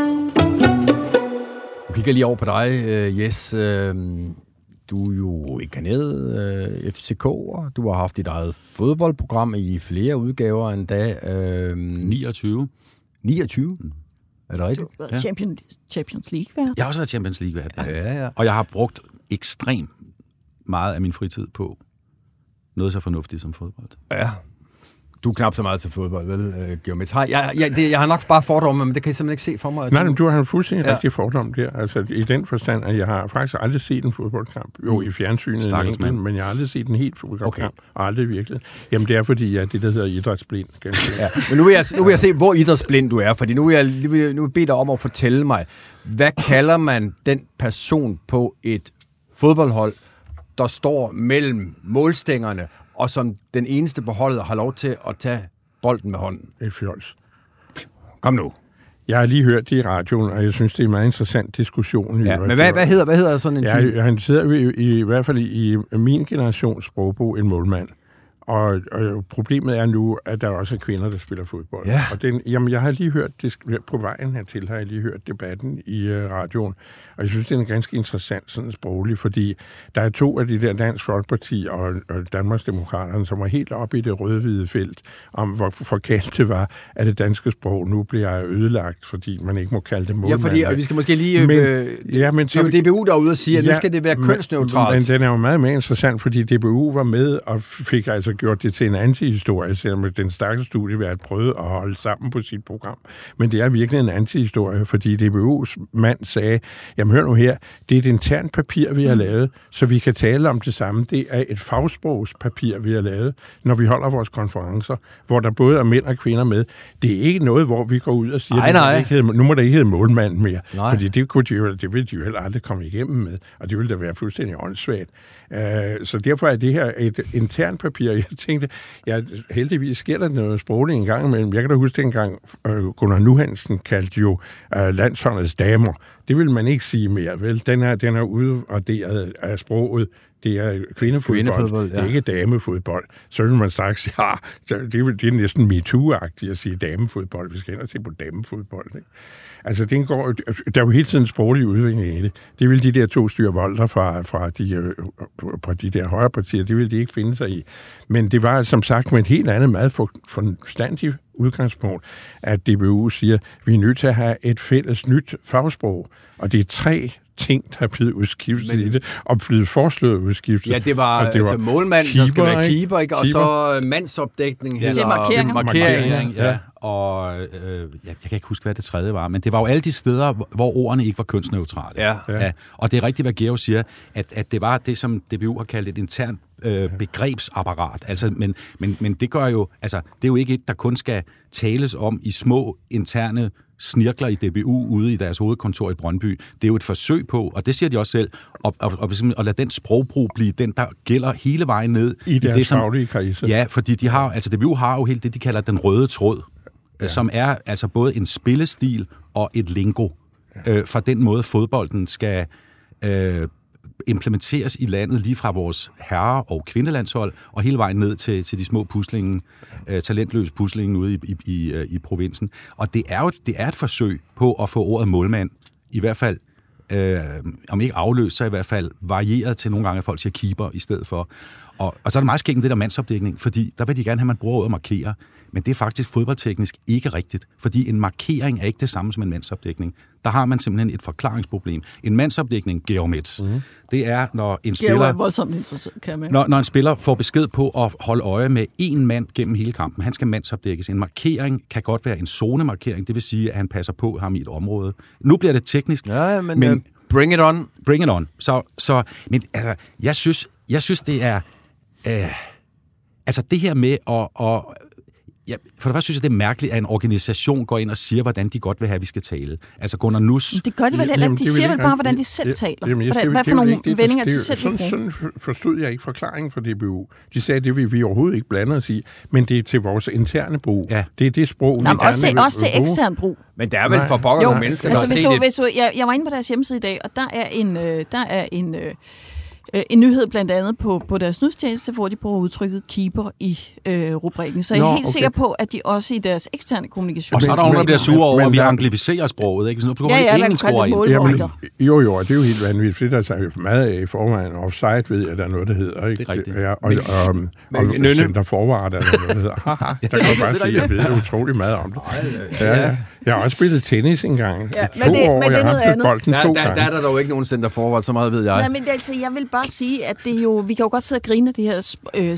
Jeg kigger lige over på dig, Jes. Du er jo inkarneret FCK'er. Du har haft dit eget fodboldprogram i flere udgaver endda.
29.
29? Er det rigtigt?
Du har Champions League-vært.
Jeg har også været Champions League-vært,
ja.
Og jeg har brugt ekstremt meget af min fritid på noget så fornuftigt som fodbold.
Ja. Du er knap så meget til fodbold, vel, Geomets? Jeg har nok bare fordomme, men det kan jeg simpelthen ikke se for mig.
Nej, men du har en fuldstændig rigtig fordom der. Altså i den forstand, at jeg har faktisk aldrig set en fodboldkamp. Jo, i fjernsynet, men jeg har aldrig set en helt fodboldkamp. Og aldrig virkelig. Jamen, det er fordi, jeg er det, der hedder idrætsblind.
Ja, men nu vil jeg se, hvor idrætsblind du er, fordi nu vil jeg bede dig om at fortælle mig, hvad kalder man den person på et fodboldhold, der står mellem målstængerne, og som den eneste på holdet har lov til at tage bolden med hånden?
Et fjols.
Kom nu.
Jeg har lige hørt det i radioen, og jeg synes, det er en meget interessant diskussion.
Ja, men hvad hedder sådan en type?
Han sidder i hvert fald i min generations sprogbog en målmand. Og problemet er nu, at der også er kvinder, der spiller fodbold.
Ja.
Og jeg har lige hørt det på vejen hertil, har jeg lige hørt debatten i radioen. Og jeg synes, det er en ganske interessant sådan sproglig, fordi der er 2 af de der Dansk Folkeparti og Danmarksdemokraterne, som var helt oppe i det røde-hvide felt, om hvor forkert det var, at det danske sprog nu bliver ødelagt, fordi man ikke må kalde det målmand.
Ja, fordi, og vi skal måske lige... men det er jo DBU derude og siger, at nu skal det være kønsneutralt.
Men den er jo meget mere interessant, fordi DBU var med og fik altså gjort det til en antihistorie, selvom den stakkels studievært prøvede at holde sammen på sit program. Men det er virkelig en antihistorie, fordi DBU's mand sagde, jamen hør nu her, det er et internt papir, vi har lavet, så vi kan tale om det samme. Det er et fagsprogspapir, vi har lavet, når vi holder vores konferencer, hvor der både er mænd og kvinder med. Det er ikke noget, hvor vi går ud og siger, nu må det ikke hedde målmand mere, fordi det vil de jo heller aldrig komme igennem med, og det ville da være fuldstændig åndssvagt. Så derfor er det her et internt papir. Jeg tænkte, heldigvis sker der noget sprogligt en gang imellem. Jeg kan da huske dengang, Gunnar Nuhansen kaldte jo landsholdets damer. Det vil man ikke sige mere, vel? Den er udraderet af sproget. Det er kvindefodbold, det er ikke damefodbold. Så vil man straks sige, det er næsten MeToo-agtigt at sige damefodbold. Vi skal hen og se på damefodbold, ikke? Altså, der er jo hele tiden sproglig udvikling i det. Det vil de der 2 Volter fra de der højre partier, det vil de ikke finde sig i. Men det var som sagt med et helt andet meget forstandigt udgangspunkt, at DBU siger, at vi er nødt til at have et fælles nyt fagsprog. Og det er 3 ting, der er blevet udskiftet i det, og blevet foreslået udskiftet.
Ja, det var altså målmand, der skal være keeper, ikke? Og så mandsopdækning.
Det er
markering. Ja. Og jeg kan ikke huske, hvad det tredje var, men det var jo alle de steder, hvor ordene ikke var kønsneutrale. Ja. Og det er rigtigt, hvad Georg siger, at det var det, som DBU har kaldt et internt begrebsapparat. Altså, men det gør jo, altså, det er jo ikke et, der kun skal tales om i små interne snirkler i DBU ude i deres hovedkontor i Brøndby. Det er jo et forsøg på, og det siger de også selv, at lade den sprogbrug blive den, der gælder hele vejen ned
i deres faglige krise.
Ja, fordi DBU har jo helt det, de kalder den røde tråd, som er altså både en spillestil og et lingo for den måde, fodbolden skal implementeres i landet, lige fra vores herre- og kvindelandshold, og hele vejen ned til de små talentløse puslingen ude i provinsen. Og det er et forsøg på at få ordet målmand, i hvert fald, om ikke afløst, så i hvert fald varieret til nogle gange, at folk siger keeper i stedet for. Og så er det meget skægt med det der mandsopdækning, fordi der vil de gerne have, at man bruger ordet markere, men det er faktisk fodboldteknisk ikke rigtigt, fordi en markering er ikke det samme som en mandsopdækning. Der har man simpelthen et forklaringsproblem. En mandsopdækning, Georg Metz, det er, når en spiller...
Georg er voldsomt interesseret, kan jeg
når en spiller får besked på at holde øje med én mand gennem hele kampen, han skal mandsopdækkes. En markering kan godt være en zonemarkering, det vil sige, at han passer på ham i et område. Nu bliver det teknisk,
men bring it on.
Bring it on. Men altså, jeg synes, det er... altså det her med at ja, for det første synes jeg, det er mærkeligt, at en organisation går ind og siger, hvordan de godt vil have, at vi skal tale. Altså Gunnar Nuss...
Det gør de vel heller ikke. De siger vel bare, hvordan de selv taler. Hvad for nogle vendinger de selv vil bruge?
Sådan forstod jeg ikke forklaringen fra DBU. De sagde, at det vil vi overhovedet ikke blande os i, men det er til vores interne brug. Ja. Det er det sprog, vi
gerne vil også til ekstern brug.
Men der er vel for pokker nogle mennesker, der har set det.
Jeg var inde på deres hjemmeside i dag, og der er en nyhed blandt andet på deres nyhedstjeneste, hvor de bruger udtrykket keeper i rubrikken. Så jeg er helt sikker på, at de også i deres eksterne kommunikation...
Og så er der nogen, der bliver sure over, at vi anglificerer sproget, ikke? Så nu går engelsk ord ind.
Jo, det er jo helt vanvittigt. Det der er meget af i forvejen. Offside ved jeg, at der er noget, der hedder. Ikke?
Det er rigtigt.
Ja, og center forward er der noget, der hedder. Haha, der kan jeg bare sige, at jeg ved utrolig meget om det. Ja. Jeg har også spillet tennis engang.
Ja, men det er noget andet.
Bolden 2 gange.
Der er der dog ikke nogen center forward, så meget ved jeg.
Nej, men altså, jeg vil bare sige, at det er jo, vi kan jo godt sidde og grine af det her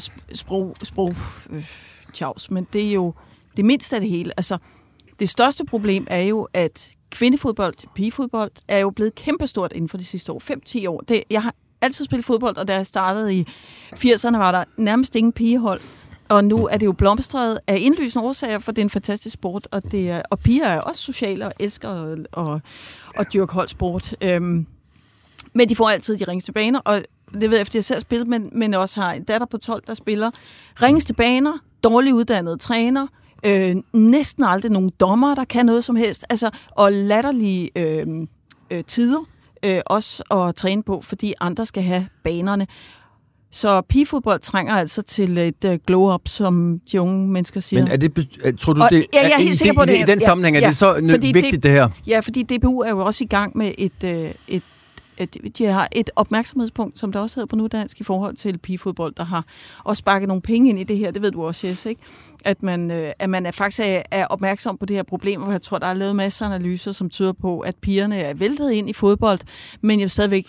tjavs, men det er jo det mindste af det hele. Altså, det største problem er jo, at kvindefodbold, pigefodbold, er jo blevet kæmpestort inden for de sidste år. 5-10 år. Jeg har altid spillet fodbold, og da jeg startede i 80'erne, var der nærmest ingen pigehold. Og nu er det jo blomstret af indlysende årsager, for det er en fantastisk sport, og piger er også sociale og elsker at dyrke holdsport. Men de får altid de ringeste baner, og det ved jeg, fordi jeg selv har spillet, men også har en datter på 12, der spiller. Ringeste baner, dårligt uddannede træner, næsten aldrig nogen dommer, der kan noget som helst, altså, og latterlige tider også at træne på, fordi andre skal have banerne. Så pigefodbold trænger altså til et glow-up, som de unge mennesker siger.
Men er det, tror du, det
jeg er helt sikker på det.
I den sammenhæng er det så vigtigt, det her?
Ja, fordi DBU er jo også i gang med de har et opmærksomhedspunkt, som der også hedder på nudansk, i forhold til pigefodbold, der har også sparket nogle penge ind i det her. Det ved du også, Jess, ikke? At man faktisk er opmærksom på det her problem, og jeg tror, der er lavet masser af analyser, som tyder på, at pigerne er væltet ind i fodbold, men jo stadigvæk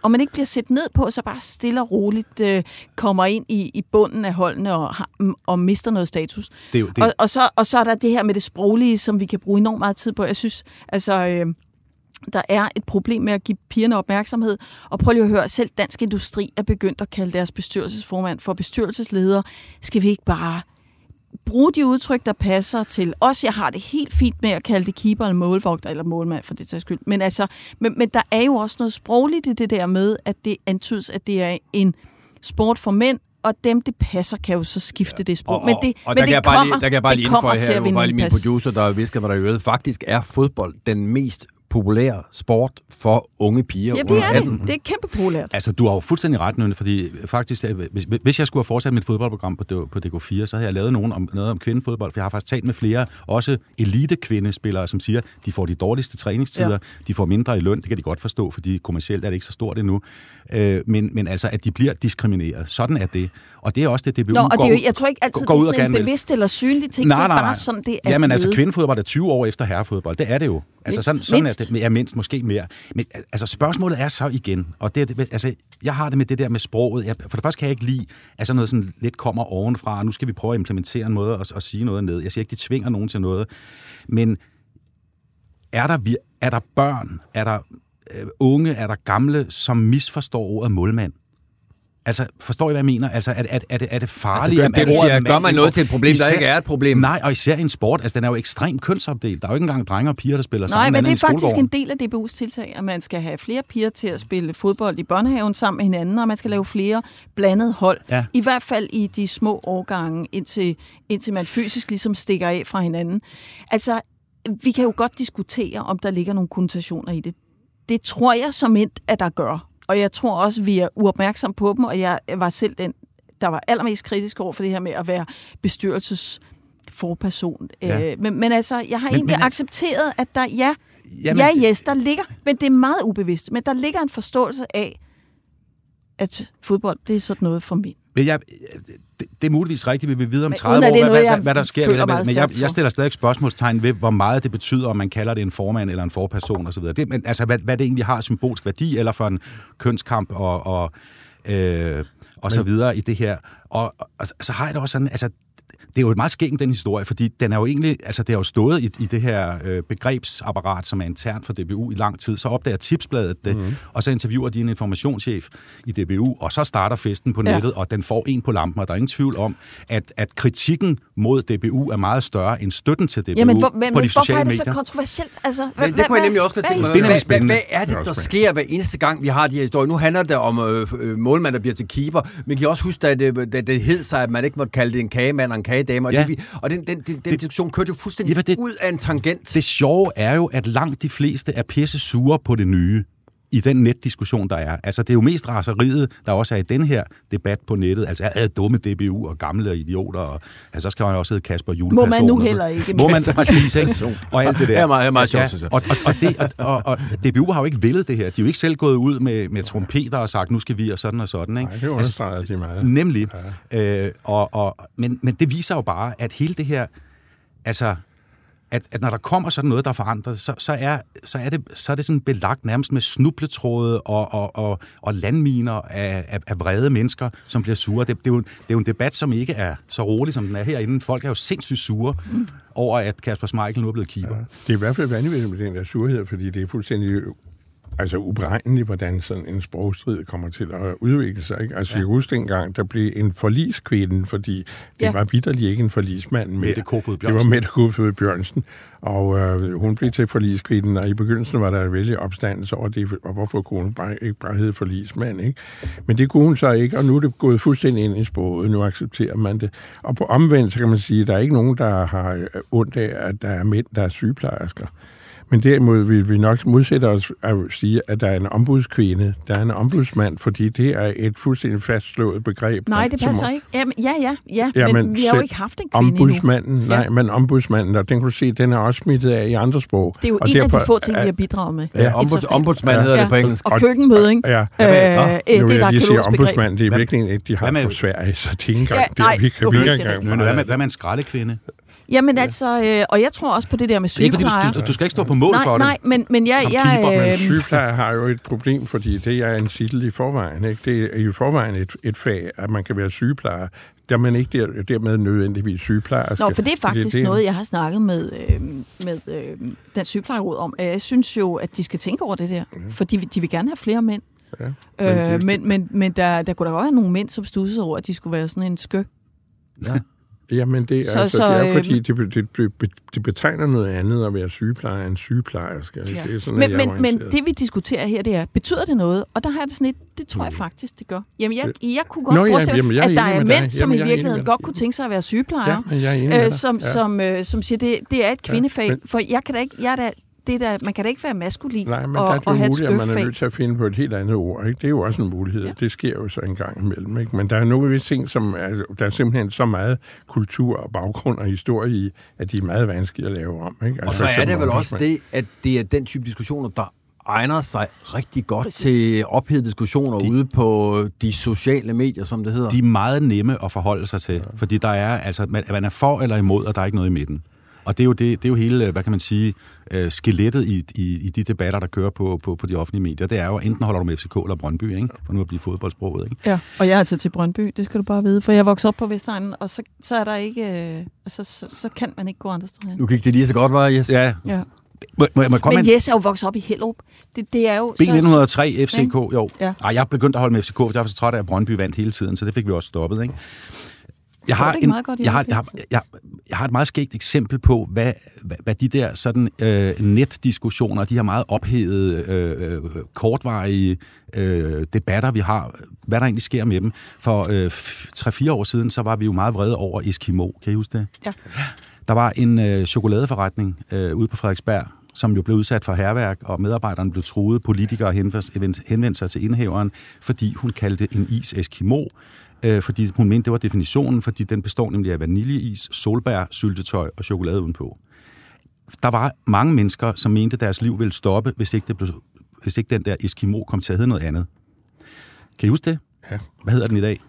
og man ikke bliver set ned på, så bare stille og roligt kommer ind i bunden af holdene og mister noget status. Og så er der det her med det sproglige, som vi kan bruge enormt meget tid på. Jeg synes, altså... Der er et problem med at give pigerne opmærksomhed, og prøv lige at høre, selv Dansk Industri er begyndt at kalde deres bestyrelsesformand for bestyrelsesleder. Skal vi ikke bare bruge de udtryk, der passer til os? Jeg har det helt fint med at kalde det keeper eller målvogter, eller målmand for det tages skyld. Men der er jo også noget sprogligt i det der med, at det antydes, at det er en sport for mænd, og dem, det passer, kan jo så skifte det sprog. Men der kan jeg bare lige indføje her, hvor bare lige min producer, der visker, hvad der øvrigt. Faktisk er fodbold den mest populære sport for unge piger. Ja, det er det. Det er kæmpe populært.
Altså, du har jo fuldstændig ret, Nynne, fordi faktisk, hvis jeg skulle have fortsat mit fodboldprogram på DK4, så havde jeg lavet noget om kvindefodbold, for jeg har faktisk talt med flere, også elite-kvindespillere, som siger, de får de dårligste træningstider, de får mindre i løn, det kan de godt forstå, fordi kommercielt er det ikke så stort endnu, men altså, at de bliver diskrimineret. Sådan er det. Og det er også det, DBU
jeg tror ikke altid, det er sådan en bevidst eller synlig ting, det er bare sådan, det er.
Jamen altså, kvindefodbold er 20 år efter herrefodbold, det er det jo. Altså sådan er det, ja, mindst, måske mere. Men altså, spørgsmålet er så igen, og altså, jeg har det med det der med sproget. For det første kan jeg ikke lide, at sådan noget sådan lidt kommer ovenfra, og nu skal vi prøve at implementere en måde og sige noget ned. Jeg siger ikke, de tvinger nogen til noget. Men er der børn, er der unge, er der gamle, som misforstår ordet målmand? Altså, forstår I, hvad jeg mener? Altså, er det farligt?
Altså, det du siger, gør man noget til et problem, der ikke er et problem?
Nej, og især i en sport, altså den er jo ekstremt kønsopdelt. Der er jo ikke engang drenge og piger, der spiller sammen.
Nej, men det er faktisk en del af DBU's tiltag, at man skal have flere piger til at spille fodbold i børnehaven sammen med hinanden, og man skal lave flere blandede hold. Ja. I hvert fald i de små årgange, indtil man fysisk ligesom stikker af fra hinanden. Altså, vi kan jo godt diskutere, om der ligger nogle konnotationer i det. Det tror jeg som at der gør. Og jeg tror også, vi er uopmærksom på dem, og jeg var selv den, der var allermest kritisk over for det her med at være bestyrelsesforperson. Ja. Men altså, jeg har egentlig accepteret, at der, der ligger, men det er meget ubevidst, men der ligger en forståelse af, at fodbold, det er sådan noget for mænd.
Det er muligvis rigtigt, vi vil vide om 30 år, hvad der sker. Men jeg stiller stadig spørgsmålstegn ved, hvor meget det betyder, om man kalder det en formand eller en forperson osv. Men altså, hvad det egentlig har symbolsk værdi, eller for en kønskamp og så videre i det her. Og så har jeg det også sådan, altså, det er jo et meget skægt, den historie, fordi den er jo egentlig, altså det har jo stået i det her begrebsapparat, som er internt for DBU i lang tid. Så opdager Tipsbladet det, og så interviewer de en informationschef i DBU, og så starter festen på nettet, og den får en på lampen, og der er ingen tvivl om, at kritikken mod DBU er meget større end støtten til DBU på de sociale medier. Men
hvorfor er det så kontroversielt? Altså,
det kunne jeg nemlig også godt tænke mig. Hvad er det, der sker hver eneste gang, vi har de her historier? Nu handler det om målmand, der bliver til keeper, men kan I også huske, at det hed sig, at man ikke måtte kalde det en kagemand og en kagedame, og den diskussion kørte jo fuldstændig ud af en tangent.
Det sjove er jo, at langt de fleste er pisse sure på det nye i den netdiskussion, der er. Altså, det er jo mest raseriet, der også er i den her debat på nettet. Altså, er dumme DBU og gamle idioter, og altså, så skal man også hedde Kasper Juleperson.
Må man nu heller ikke.
Må man præcis, ikke? Og alt det der.
Det er meget sjovt, synes jeg.
Og DBU har jo ikke villet det her. De er jo ikke selv gået ud med trompeter og sagt, nu skal vi og sådan og sådan, ikke?
Nej, det understreger de meget.
Nemlig. Ja. Men det viser jo bare, at hele det her, altså, at når der kommer sådan noget, der forandrer, så er det sådan belagt nærmest med snubletråde og landminer af vrede mennesker, som bliver sure. Det er jo en debat, som ikke er så rolig, som den er herinde. Folk er jo sindssygt sure over, at Kasper Schmeichel nu er blevet keeper. Ja.
Det er i hvert fald vanvittigt med den der surhed, fordi det er fuldstændig uberegneligt, hvordan sådan en sprogstrid kommer til at udvikle sig. Ikke? Altså, jeg husker dengang, der blev en forliskvinde, fordi det var vitterlig ikke en forlismand mere.
Mette Kofoed
Bjørnsen. Det var Mette Kofoed Bjørnsen, og hun blev til forliskvinden, og i begyndelsen var der en vældig opstandelse over det, og hvorfor kunne hun ikke bare hedde forlismand, ikke? Men det kunne hun så ikke, og nu er det gået fuldstændig ind i sproget, nu accepterer man det. Og på omvendt, så kan man sige, at der er ikke nogen, der har ondt af, at der er mænd, der er sygeplejersker. Men derimod vil vi nok modsætte os at sige, at der er en ombudskvinde, der er en ombudsmand, fordi det er et fuldstændig fastslået begreb.
Nej, det passer ikke. Ja, men vi har jo ikke haft en kvinde
ombudsmanden, endnu. Nej, men ombudsmanden, og den kan du se, den er også smittet af i andre sprog.
Det er jo en af de få ting, vi har bidraget med.
Ja, ombudsmand hedder det på engelsk.
Og køkkenmøde, ikke?
Ja.
Det er et arkæologisk
ombudsmand, det er virkelig et, de har på Sverige, så det er ikke engang det, vi kan ikke engang.
Hvad med en skraldekvinde?
Jamen altså, og jeg tror også på det der med sygeplejer.
Du skal ikke stå på mål for det.
Nej, men
Men sygeplejer har jo et problem, fordi det er en titel i forvejen. Ikke? Det er i forvejen et fag, at man kan være sygeplejer. Der er man ikke dermed nødvendigvis sygeplejerske.
Nå, for det er faktisk noget, jeg har snakket med Dansk Sygeplejeråd om. Jeg synes jo, at de skal tænke over det der, for de vil gerne have flere mænd. Ja, men der kunne da godt være nogle mænd, som studsede over, at de skulle være sådan en skø.
Ja. Jamen, det er, det er fordi, det betegner noget andet at være sygeplejer end sygeplejerske. Ja. Det er sådan,
men det, vi diskuterer her, det er, betyder det noget? Og der har jeg det sådan et, det tror jeg faktisk, det gør. Jamen, jeg kunne godt forestille, at der er mænd, som i virkeligheden godt kunne tænke sig at være sygeplejer, som siger, det er et kvindefag. For jeg kan da ikke, man kan da ikke være maskulin og have et skøffag. Nej, men der er det muligt, at man er nødt til at finde på et helt andet ord. Ikke? Det er jo også en mulighed. Ja. Det sker jo så en gang imellem. Ikke? Men der er nogle visse ting, der er simpelthen så meget kultur og baggrund og historie i, at de er meget vanskelige at lave om. Ikke? Altså,
og så er det vel også det, at det er den type diskussioner, der egner sig rigtig godt til ophedede diskussioner ude på de sociale medier, som det hedder.
De er meget nemme at forholde sig til, fordi der er, altså, man er for eller imod, og der er ikke noget i midten. Og det er jo hele, hvad kan man sige, skelettet i de debatter, der kører på de offentlige medier. Det er jo, enten holder du med FCK eller Brøndby, ikke? For nu at blive fodboldsproget, ikke?
Ja, og jeg er altså til Brøndby, det skal du bare vide, for jeg voksede op på Vestegnen, og så er der ikke, så kan man ikke gå andre steder.
Nu gik det lige så godt, var Jes?
Ja.
Men Jes er jo vokset op i Hellerup. Det er jo...
B1903 FCK, jo.
Ja.
Jeg er begyndt at holde med FCK, for jeg var så træt af, at Brøndby vandt hele tiden, så det fik vi også stoppet, ikke? Jeg har et meget skægt eksempel på, hvad de der sådan netdiskussioner, de her meget ophedede, kortvarige debatter, vi har, hvad der egentlig sker med dem. For 3-4 år siden, så var vi jo meget vrede over Eskimo. Kan I huske det?
Ja.
Der var en chokoladeforretning ude på Frederiksberg, som jo blev udsat for hærværk, og medarbejderne blev truet. Politikere henvendte sig til indehaveren, fordi hun kaldte en is Eskimo. Fordi hun mente, det var definitionen, fordi den består nemlig af vaniljeis, solbær, syltetøj og chokolade udenpå. Der var mange mennesker, som mente, at deres liv ville stoppe, hvis ikke den der Eskimo kom til at hedde noget andet. Kan I huske det?
Ja.
Hvad hedder den i dag?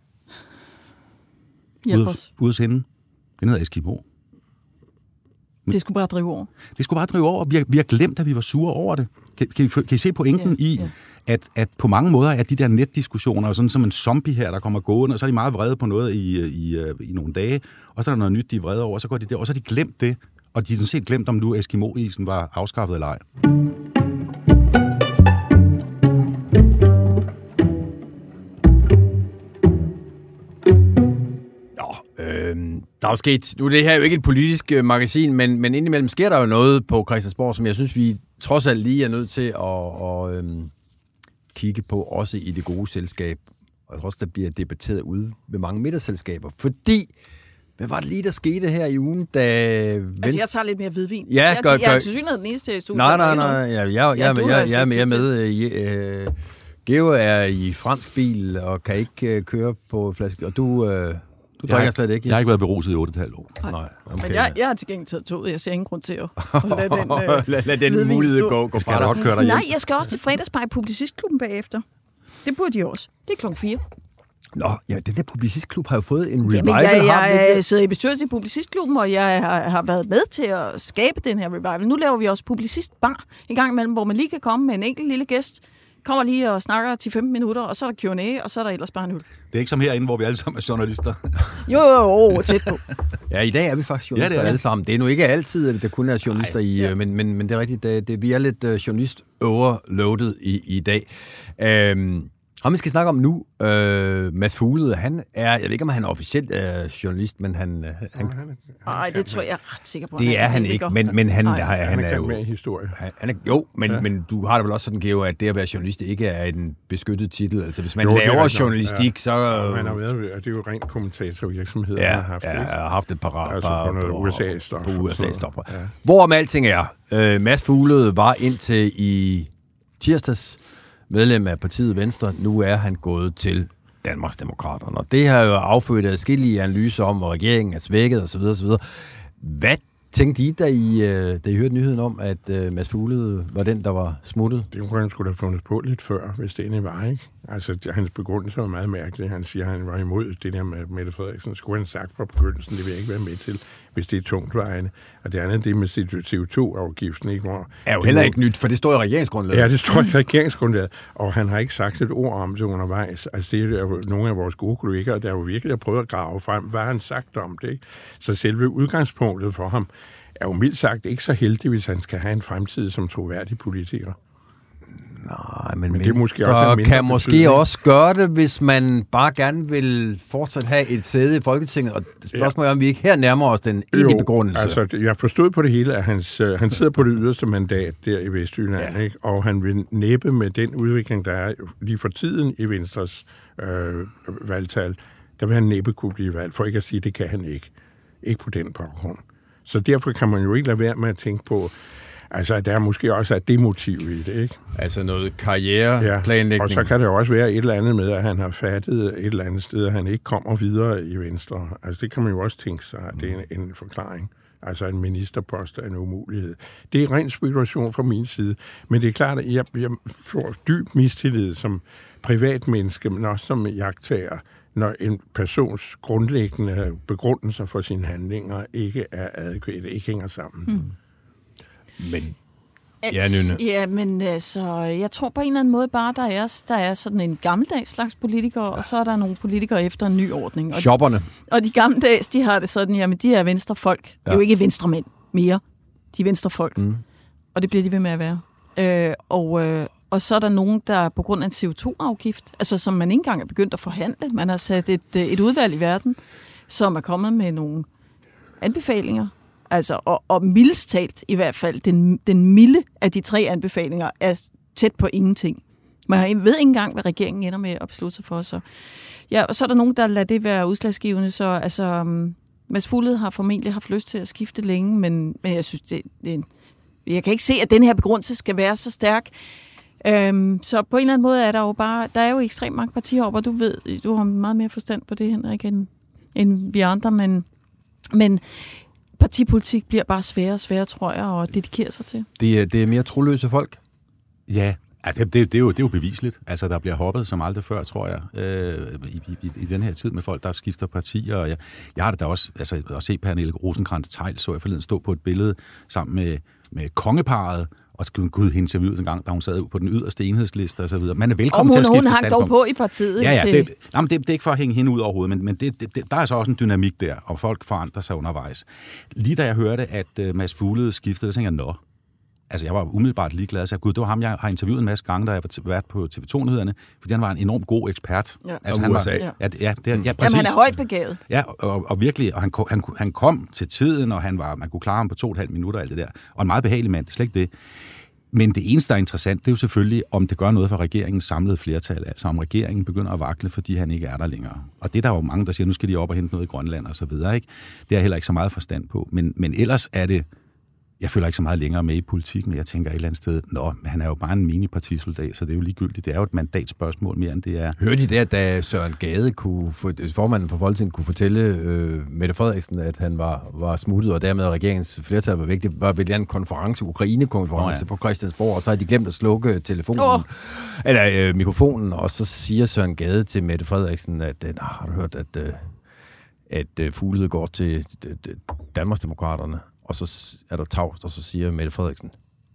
Hjælp os.
Ude hos hende. Den hedder Eskimo.
Det skulle bare drive over.
Det skulle bare drive over, og vi har glemt, at vi var sure over det. Kan I se pointen i... At på mange måder er de der netdiskussioner sådan som en zombie her, der kommer gående, og så er de meget vrede på noget i nogle dage, og så er der noget nyt, de er vrede over, og så går de der, og så har de glemt det, og de har sådan set glemt, om nu Eskimo-isen var afskaffet eller ej.
Der er jo sket, nu det her er jo ikke et politisk magasin, men indimellem sker der jo noget på Christiansborg, som jeg synes, vi trods alt lige er nødt til at kigge på, også i det gode selskab. Og jeg tror også, der bliver debatteret ude ved mange middagsselskaber. Fordi, hvad var det lige, der skete her i ugen, da
Altså, jeg tager lidt mere hvidvin.
Ja,
jeg er til synligheden den eneste i studiet.
Nej, jeg er med. Geo er i fransk bil og kan ikke køre på flaske. Og du drikker slet ikke.
Jeg har ikke været beruset i 8,5 år.
Nej. Okay. Men jeg har til gengæld taget toget. Jeg ser ingen grund til at
lade den mulighed gå fra dig.
Nej, jeg skal også til fredagsbar i Publicistklubben bagefter. Det burde de også. Det er 4:00.
Nå, ja, den der Publicistklub har jo fået en revival.
Jamen, jeg sidder i bestyrelsen i Publicistklubben, og jeg har været med til at skabe den her revival. Nu laver vi også Publicistbar en gang imellem, hvor man lige kan komme med en enkelt lille gæst. Kommer lige og snakker 10-15 minutter, og så er der Q&A, og så er der ellers bare en øl.
Det er ikke som herinde, hvor vi alle sammen er journalister.
Jo, tæt på.
Ja, i dag er vi faktisk journalister alle sammen. Det er nu ikke altid, at der kun er journalister men det er rigtigt, vi er lidt journalist-overloaded i dag. Ham vi skal snakke om nu, Mads Fuglede, han er, jeg ved ikke, om han er officielt journalist, men han
nej, det tror jeg er ret sikker på.
Det er han ikke, men han er jo...
med i historie.
Men du har det vel også sådan, Geo, at det at være journalist ikke er en beskyttet titel. Altså, hvis man laver journalistik, så...
Man har været, det er jo rent kommentatorvirksomhed,
man har haft. Ja, jeg har haft et par
altså på noget
USA-stoffer. Hvorom alting er, Mads Fuglede var indtil i tirsdags medlem af partiet Venstre. Nu er han gået til Danmarksdemokraterne. Og det har jo affødt adskillige analyser om, hvor regeringen er svækket osv. osv. Hvad tænkte I, da I hørte nyheden om, at Mads Fuglede var den, der var smuttet?
Det kunne han skulle have fundet på lidt før, hvis det egentlig var, ikke? Altså, hans begrundelse var meget mærkelig. Han siger, at han var imod det der med Mette Frederiksen. Skulle han sagt fra begyndelsen, det vil jeg ikke være med til, hvis det er tungtvejende. Og det andet, det med CO2-afgiften, ikke? Hvor
er jo heller ikke nyt, for det står i regeringsgrundlaget.
Ja, det står i regeringsgrundlaget, og han har ikke sagt et ord om det undervejs. Altså, det er jo nogle af vores gode kolleger, der jo virkelig prøvet at grave frem, hvad han sagt om det, ikke? Så selve udgangspunktet for ham er jo mildt sagt ikke så heldig, hvis han skal have en fremtid som troværdig politiker.
Nej, men
det er måske også
kan måske også gøre det, hvis man bare gerne vil fortsat have et sæde i Folketinget. Og spørgsmålet er, om vi ikke her nærmer os den egentlige begrundelse.
Altså, jeg forstod på det hele, at han sidder på det yderste mandat der i Vestjylland, ikke? Og han vil næppe med den udvikling, der er lige for tiden i Venstres valgtal, der vil han næppe kunne blive valgt, for ikke at sige, at det kan han ikke. Ikke på den baggrund. Så derfor kan man jo ikke lade være med at tænke på, altså, der er måske også det motiv i det, ikke?
Altså noget karriereplanlægning.
Ja, og så kan det også være et eller andet med, at han har fattet et eller andet sted, at han ikke kommer videre i Venstre. Altså, det kan man jo også tænke sig, at det er en forklaring. Altså, en ministerpost er en umulighed. Det er ren spekulation fra min side. Men det er klart, at jeg får dyb mistillid som privatmenneske, men også som jagttager, når en persons grundlæggende begrundelser for sine handlinger ikke er adekvate, ikke hænger sammen.
Men
men altså, jeg tror på en eller anden måde bare, der er sådan en gammeldags slags politiker, og så er der nogle politikere efter en ny ordning. Og
shopperne.
Og de gammeldags, de har det sådan, jamen de er venstrefolk. Det er jo ikke venstremænd mere. De er venstrefolk. Og det bliver de ved med at være. Og så er der nogen, der på grund af en CO2-afgift, altså som man ikke engang er begyndt at forhandle. Man har sat et udvalg i verden, som er kommet med nogle anbefalinger. Altså, og mildest talt i hvert fald, den milde af de 3 anbefalinger er tæt på ingenting. Man ved ikke engang, hvad regeringen ender med at beslutte sig for. Så. Ja, og så er der nogen, der lader det være udslagsgivende. Så altså, Mads Fuglede har formentlig haft lyst til at skifte længe, men jeg synes, jeg kan ikke se, at den her begrundelse skal være så stærk. Så på en eller anden måde er der jo bare, der er jo ekstremt mange partier op, og du har meget mere forstand på det, Henrik, end vi andre, men partipolitik bliver bare sværere og sværere, tror jeg, at dedikere sig til.
Det er mere troløse folk?
Ja, det er jo bevisligt. Altså, der bliver hoppet som aldrig før, tror jeg, i den her tid med folk, der skifter partier. Og jeg har det da også, altså at se Pernille Rosenkrantz-Theil, så jeg forleden stå på et billede sammen med kongeparret, og skulle hende interviewet en gang, da hun sad på den yderste enhedsliste og så videre. Man er velkommen til at skifte standpunkt.
Hun hang dog på i partiet.
Ja, det er ikke for at hænge hende ud overhovedet, men der er så også en dynamik der, og folk forandrer sig undervejs. Lige da jeg hørte, at Mads Fuglede skiftede, så tænkte jeg, altså, jeg var umiddelbart ligeglad, så det var ham, jeg har interviewet en masse gange, da jeg var vært på TV2-nyhederne, fordi han var en enormt god ekspert.
Ja.
Altså,
han USA.
Præcis.
Jamen, han er højt begavet.
Ja, og virkelig, og han kom til tiden, og man kunne klare ham på 2,5 minutter og alt det der. Og en meget behagelig mand, det er slet ikke det. Men det eneste, der er interessant, det er jo selvfølgelig, om det gør noget for regeringens samlede flertal, altså om regeringen begynder at vakle, fordi han ikke er der længere. Og det er der jo mange, der siger, nu skal de op og hente noget i Grønland og så videre, ikke? Det er heller ikke så meget forstand på. Men ellers er det, jeg føler ikke så meget længere med i politik, men jeg tænker et eller andet sted, han er jo bare en mini-partisoldat, så det er jo ligegyldigt. Det er jo et mandatspørgsmål mere, end det er.
Hørte I det, da Søren Gade, formanden for Folketinget, kunne fortælle Mette Frederiksen, at han var smuttet, og dermed regeringens flertal var vigtigt, var ved en konference, Ukraine-konference på Christiansborg, og så havde de glemt at slukke telefonen, eller mikrofonen, og så siger Søren Gade til Mette Frederiksen, at har du hørt, at Fuglede går til Danmarksdemokraterne? Og så er der tavst, og så siger Mette Frederiksen,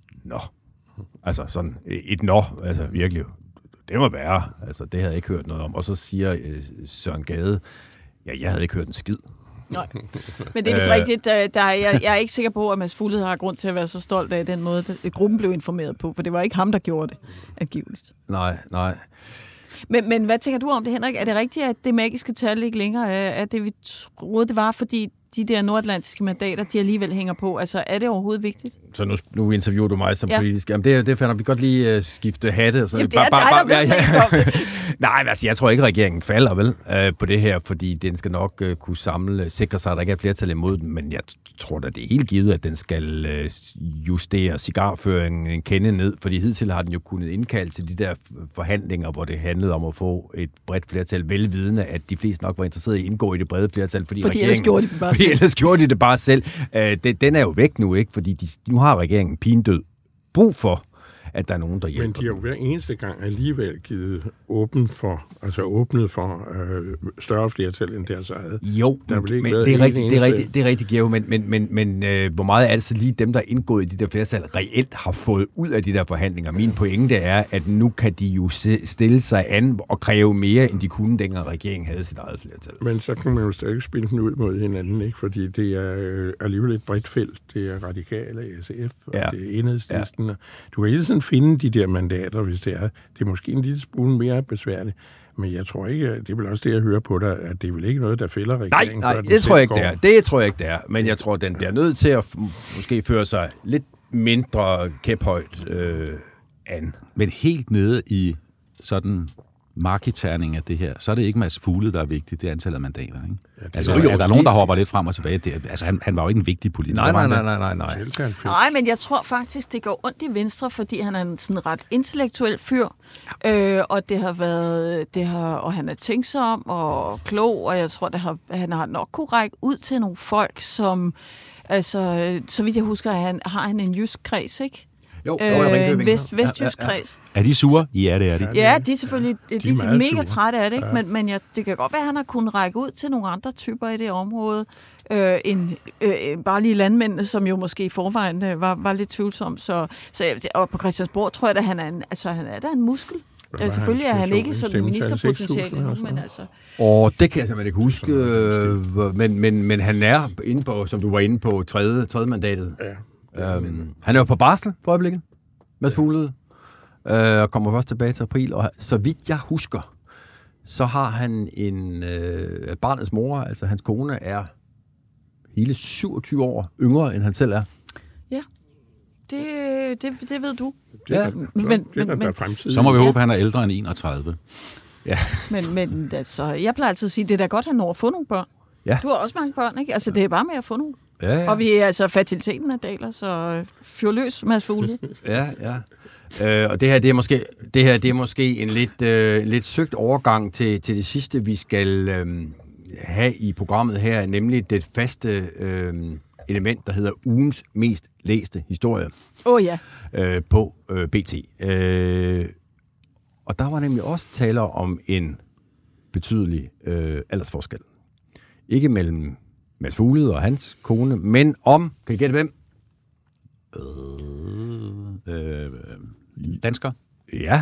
altså sådan et altså virkelig, det må være, altså det havde jeg ikke hørt noget om. Og så siger Søren Gade, jeg havde ikke hørt en skid.
Nej, men det er vist rigtigt, jeg er ikke sikker på, at Mads Fuglede har grund til at være så stolt af den måde, at gruppen blev informeret på, for det var ikke ham, der gjorde det, angiveligt.
Nej.
Men hvad tænker du om det, Henrik? Er det rigtigt, at det magiske tal ikke længere er det, vi troede, det var, fordi de der nordatlantiske mandater, de alligevel hænger på? Altså, er det overhovedet vigtigt?
Så nu interviewer du mig som politisk. Jamen, det finder vi godt lige skifte hatte. Så
jamen, det er dig, der ved mest om det.
Nej, men altså, jeg tror ikke, regeringen falder vel på det her, fordi den skal nok kunne sikre sig, at der ikke er flertal imod den, men jeg tror da, det er helt givet, at den skal justere cigarføringen en kende ned, fordi hidtil har den jo kunnet indkalde til de der forhandlinger, hvor det handlede om at få et bredt flertal, velvidende, at de fleste nok var interesserede i at indgå i det brede flertal, fordi ellers gjorde de det bare selv. Den er jo væk nu, ikke? Fordi nu har regeringen pindød brug for, at der er nogen, der hjælper.
Men de har jo hver eneste gang alligevel åbnet for større flertal end deres eget.
Jo, men det er rigtigt, Geo, men hvor meget er det så lige dem, der er indgået i de der flertal, reelt har fået ud af de der forhandlinger? Min pointe er, at nu kan de jo stille sig an og kræve mere, end de kunne, dengang regeringen havde sit eget flertal.
Men så kan man jo stadig spille den ud mod hinanden, ikke? Fordi det er alligevel et bredt felt. Det er Radikale, SF, og det er Enhedslisten. Ja. Du kan hele tiden finde de der mandater, hvis det er. Det er måske en lille smule mere besværligt. Men jeg tror ikke, det er vel også det, jeg hører på dig, at det er vel ikke noget, der fælder regeringen.
Nej, det tror jeg ikke, det er. Det tror jeg ikke, det er. Men jeg tror, den bliver nødt til at måske føre sig lidt mindre kæphøjt an.
Men helt nede i sådan markedterning af det her, så er det ikke Mads Fuglede, der er vigtigt, det er antallet af mandater, ikke? Ja, altså, er der nogen, der hopper lidt frem og tilbage? Han var jo ikke en vigtig politiker.
Nej. Nej, men jeg tror faktisk, det går ondt i Venstre, fordi han er en sådan ret intellektuel fyr, og det har været, og han er tænksom og klog, og jeg tror, han har nok kunne række ud til nogle folk, som, altså, så vidt jeg husker, har han en jysk kreds, ikke?
Jo,
vestjysk kreds.
Er de sure? Ja, det er de.
Ja, de er selvfølgelig de er mega trætte af det, ikke? Men det kan godt være, at han har kunnet række ud til nogle andre typer i det område, end bare lige landmændene, som jo måske i forvejen var lidt tvivlsomme. Og på Christiansborg tror jeg, at han er da en muskel. Selvfølgelig er han ikke sådan ministerpotentiale nu, men altså...
Og det kan jeg simpelthen ikke huske, men han er inde på, som du var inde på, tredje mandatet. Ja. Han er jo på barsel for øjeblikket, Mads Fuglede, og kommer først tilbage til april, og så vidt jeg husker, så har han barnets mor, altså hans kone, er hele 27 år yngre, end han selv er. Ja,
det ved du.
Så må vi håbe, at han er ældre end 31.
Ja. Men altså, jeg plejer altid at sige, det er da godt, at han når at få nogle børn. Ja. Du har også mange børn, ikke? Altså, det er bare med at få nogle. Ja. Og vi er altså fertiliteten af daler, så fyr løs, Mads Fuglede.
Ja. Og det her er måske en lidt søgt overgang til det sidste, vi skal have i programmet her, nemlig det faste element, der hedder ugens mest læste historie. På BT. Og der var nemlig også taler om en betydelig aldersforskel. Ikke mellem Mads Fuglede og hans kone, men om, kan I gætte hvem?
Dansker?
Ja.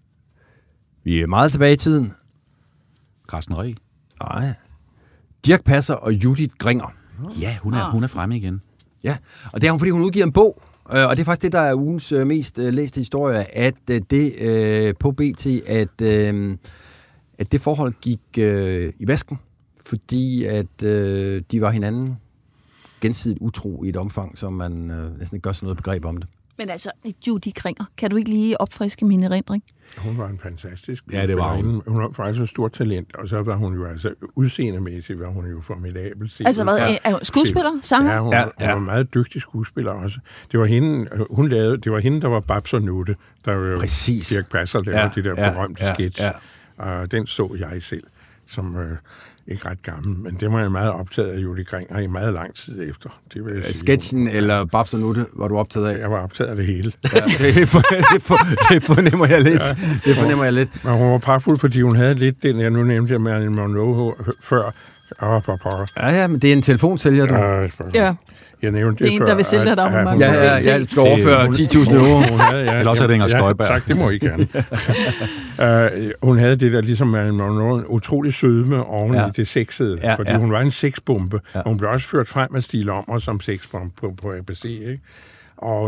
Vi er meget tilbage i tiden.
Carsten Reh?
Nej. Dirch Passer og Judith Gringer.
Ja, hun er fremme igen.
Ja, og det er hun, fordi hun udgiver en bog. Og det er faktisk det, der er ugens mest læste historie, at det på BT, at det forhold gik i vasken, fordi at de var hinanden gensidigt utro i et omfang, som man næsten ikke gør sådan noget begreb om det.
Men altså, Judith Gringer, kan du ikke lige opfriske min erindring?
Hun var en fantastisk.
Ja, det var hun.
Hun var faktisk et stort talent, og så var hun jo altså udseendemæssigt, var hun jo formidabel.
Altså hvad? Er hun skuespiller? Sanger?
Ja, hun var en meget dygtig skuespiller også. Det var hende, der var Babs og Nutte, der var jo Dirch Passer, der var de der berømte sketch. Ja. Og den så jeg selv, som ikke ret gammel, men det var jeg meget optaget af Judith Gringer i meget lang tid efter. Det vil jeg sige.
Sketchen eller Babs og Nutte, var du optaget af?
Jeg var optaget af det hele.
Ja, det fornemmer jeg lidt. Ja. Det fornemmer jeg lidt.
Men hun var pragtfuld, fordi hun havde lidt den, jeg nu nævnte Marilyn Monroe før.
Ja, men det er en telefonsælger, du.
Ja.
Jeg nævnte
det er en, der vil sælge dig der.
Ja, du skal overføre 10.000 euro.
Eller også er det Inger Støjberg.
Tak, det må I gerne. Hun havde det der, ligesom Marilyn Monroe, en utrolig sødme oven i det sexede, fordi hun var en sexbombe. Og hun blev også ført frem af Stig Lommer som sexbombe på ABC, ikke? Og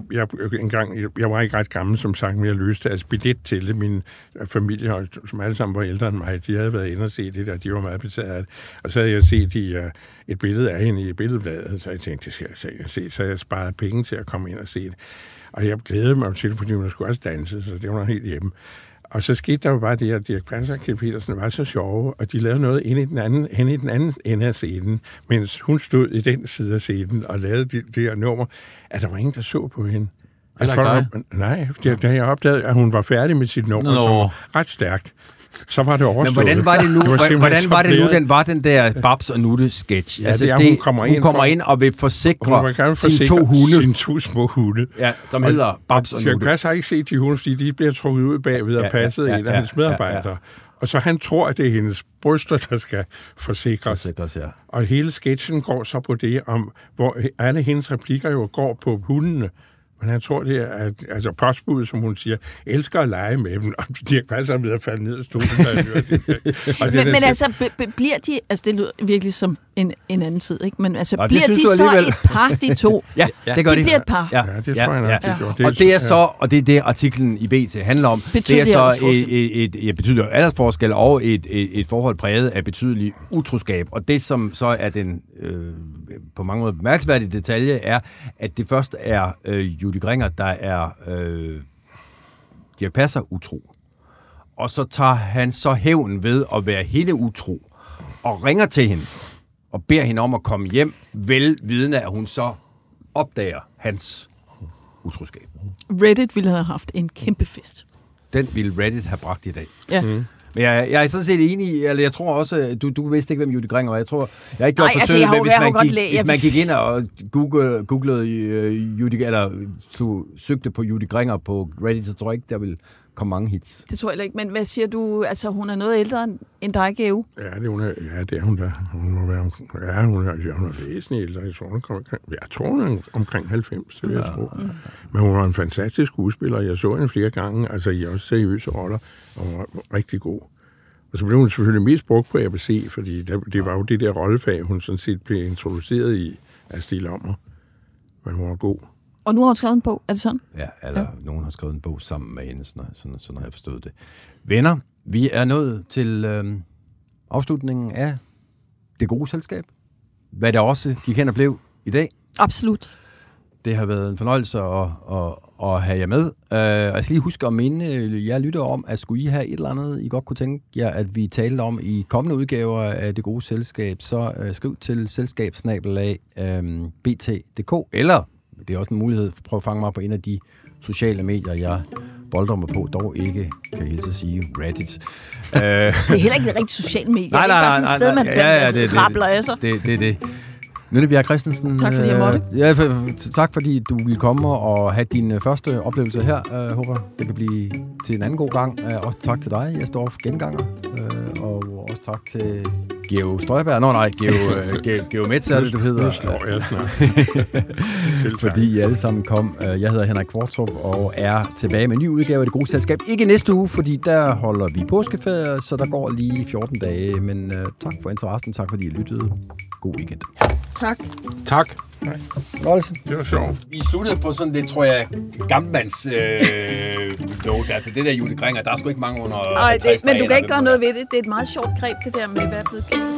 jeg var ikke ret gammel, som sagt, men jeg løste altså billet til det. Min familie, som alle sammen var ældre end mig, de havde været inde og se det der, de var meget betaget af det. Og så havde jeg set et billede af hende i billedbladet, så jeg tænkte, det skal jeg se. Så jeg sparede penge til at komme ind og se det. Og jeg glædede mig til det, fordi hun skulle også danse, så det var helt hjemme. Og så skete der jo bare det, at Dirch Passer og Kjeld Petersen var så sjove, og de lavede noget hen i den anden ende af scenen, mens hun stod i den side af scenen og lavede det her nummer, at der var ingen, der så på hende. Nej, da jeg opdagede, at hun var færdig med sit nummer, som var ret stærkt, så var det overstået.
Men hvordan var det nu, den var den der Babs og Nutte-sketch?
Ja, altså, hun kommer
ind og vil forsikre sine 2 hunde.
Sine 2 små hunde.
Ja, som hedder Babs og Nutte.
Jeg kan ikke se de hunde, fordi de bliver trukket ud bagved og passet en af hans medarbejdere. Ja. Og så han tror, at det er hendes bryster, der skal forsikres.
Ja.
Og hele sketchen går så på det, om hvor alle hendes replikker jo går på hundene. Men han tror, det er, altså postbuddet, som hun siger, elsker at lege med dem, og de kan altså ved at falde ned af stolen, der hører det.
Men altså, bliver de, altså det lyder virkelig som en anden tid, ikke? Men altså, bliver de så et par, de to?
Ja, det gør de.
De bliver et par.
Ja, det tror jeg nok, de gjorde.
Og det er så, og det er det, artiklen i BT handler om. Det er så et betydeligt aldersforskel og et forhold præget af betydelig utroskab. Og det, som så er den på mange måder bemærkelsesværdige detalje, er, at det først er Judy Gringer, der er Dirch Passer utro. Og så tager han så hævn ved at være hende utro, og ringer til hende, og beder hende om at komme hjem, vel vidende, at hun så opdager hans utroskab.
Reddit ville have haft en kæmpe fest.
Den ville Reddit have bragt i dag.
Ja.
Men jeg er sådan set enig i, eller jeg tror også, du vidste ikke, hvem Judy Gringer var. Jeg tror, jeg har ikke gjort forsøget, men hvis man gik ind og googlede Judy, eller søgte på Judy Gringer på Reddit, så tror jeg ikke, der vil komme mange hits.
Det tror jeg ikke, men hvad siger du? Altså, hun er noget ældre end dig, Geo?
Ja, det er hun da. Hun må være hun er væsentlig ældre. Jeg tror, hun er omkring 90, det vil jeg tro. Men hun var en fantastisk skuespiller. Jeg så hende flere gange, altså i også seriøse roller, og var rigtig god. Og så blev hun selvfølgelig mest brugt på ABC, fordi det var jo det der rollefag, hun sådan set blev introduceret i af Stig Lommer. Men hun var god.
Og nu har hun skrevet en bog, er det sådan?
Ja, eller nogen har skrevet en bog sammen med hende, sådan har jeg forstået det. Venner, vi er nået til afslutningen af Det Gode Selskab. Hvad det også gik hen og blev i dag.
Absolut.
Det har været en fornøjelse at have jer med. Jeg skal lige huske at minde jer lytter om, at skulle I have et eller andet, I godt kunne tænke jer, at vi taler om i kommende udgaver af Det Gode Selskab, så skriv til selskab@bt.dk, eller det er også en mulighed for at prøve at fange mig på en af de sociale medier, jeg bolder mig på, dog ikke, kan jeg hilse at sige, Reddit.
Det er heller ikke et rigtigt socialt medie. Det er bare sådan et sted, man rabler af sig.
Det er det. Nynne Bjerg Christensen.
Tak fordi jeg måtte.
Tak fordi du ville komme og have din første oplevelse her. Håber det kan blive til en anden god gang. Også tak til dig, Jesdorf, genganger. Og også tak til Geo Støjberg. Geo Metz er det, du hedder.
Nu slår jeg snart.
Fordi I alle sammen kom. Jeg hedder Henrik Kvartrup og er tilbage med en ny udgave af Det Gode Selskab. Ikke næste uge, fordi der holder vi påskeferie, så der går lige 14 dage. Men tak for interessen. Tak fordi I lyttede. God weekend.
Tak.
Fornøjelse.
Det var sjovt.
Vi sluttede på sådan det, tror jeg, gammelmands note. Altså det der Judy Gringer, der er sgu ikke mange under.
Men du kan ikke gøre noget ved det. Det er et meget sjovt greb, det der med, hvad er blevet kendt.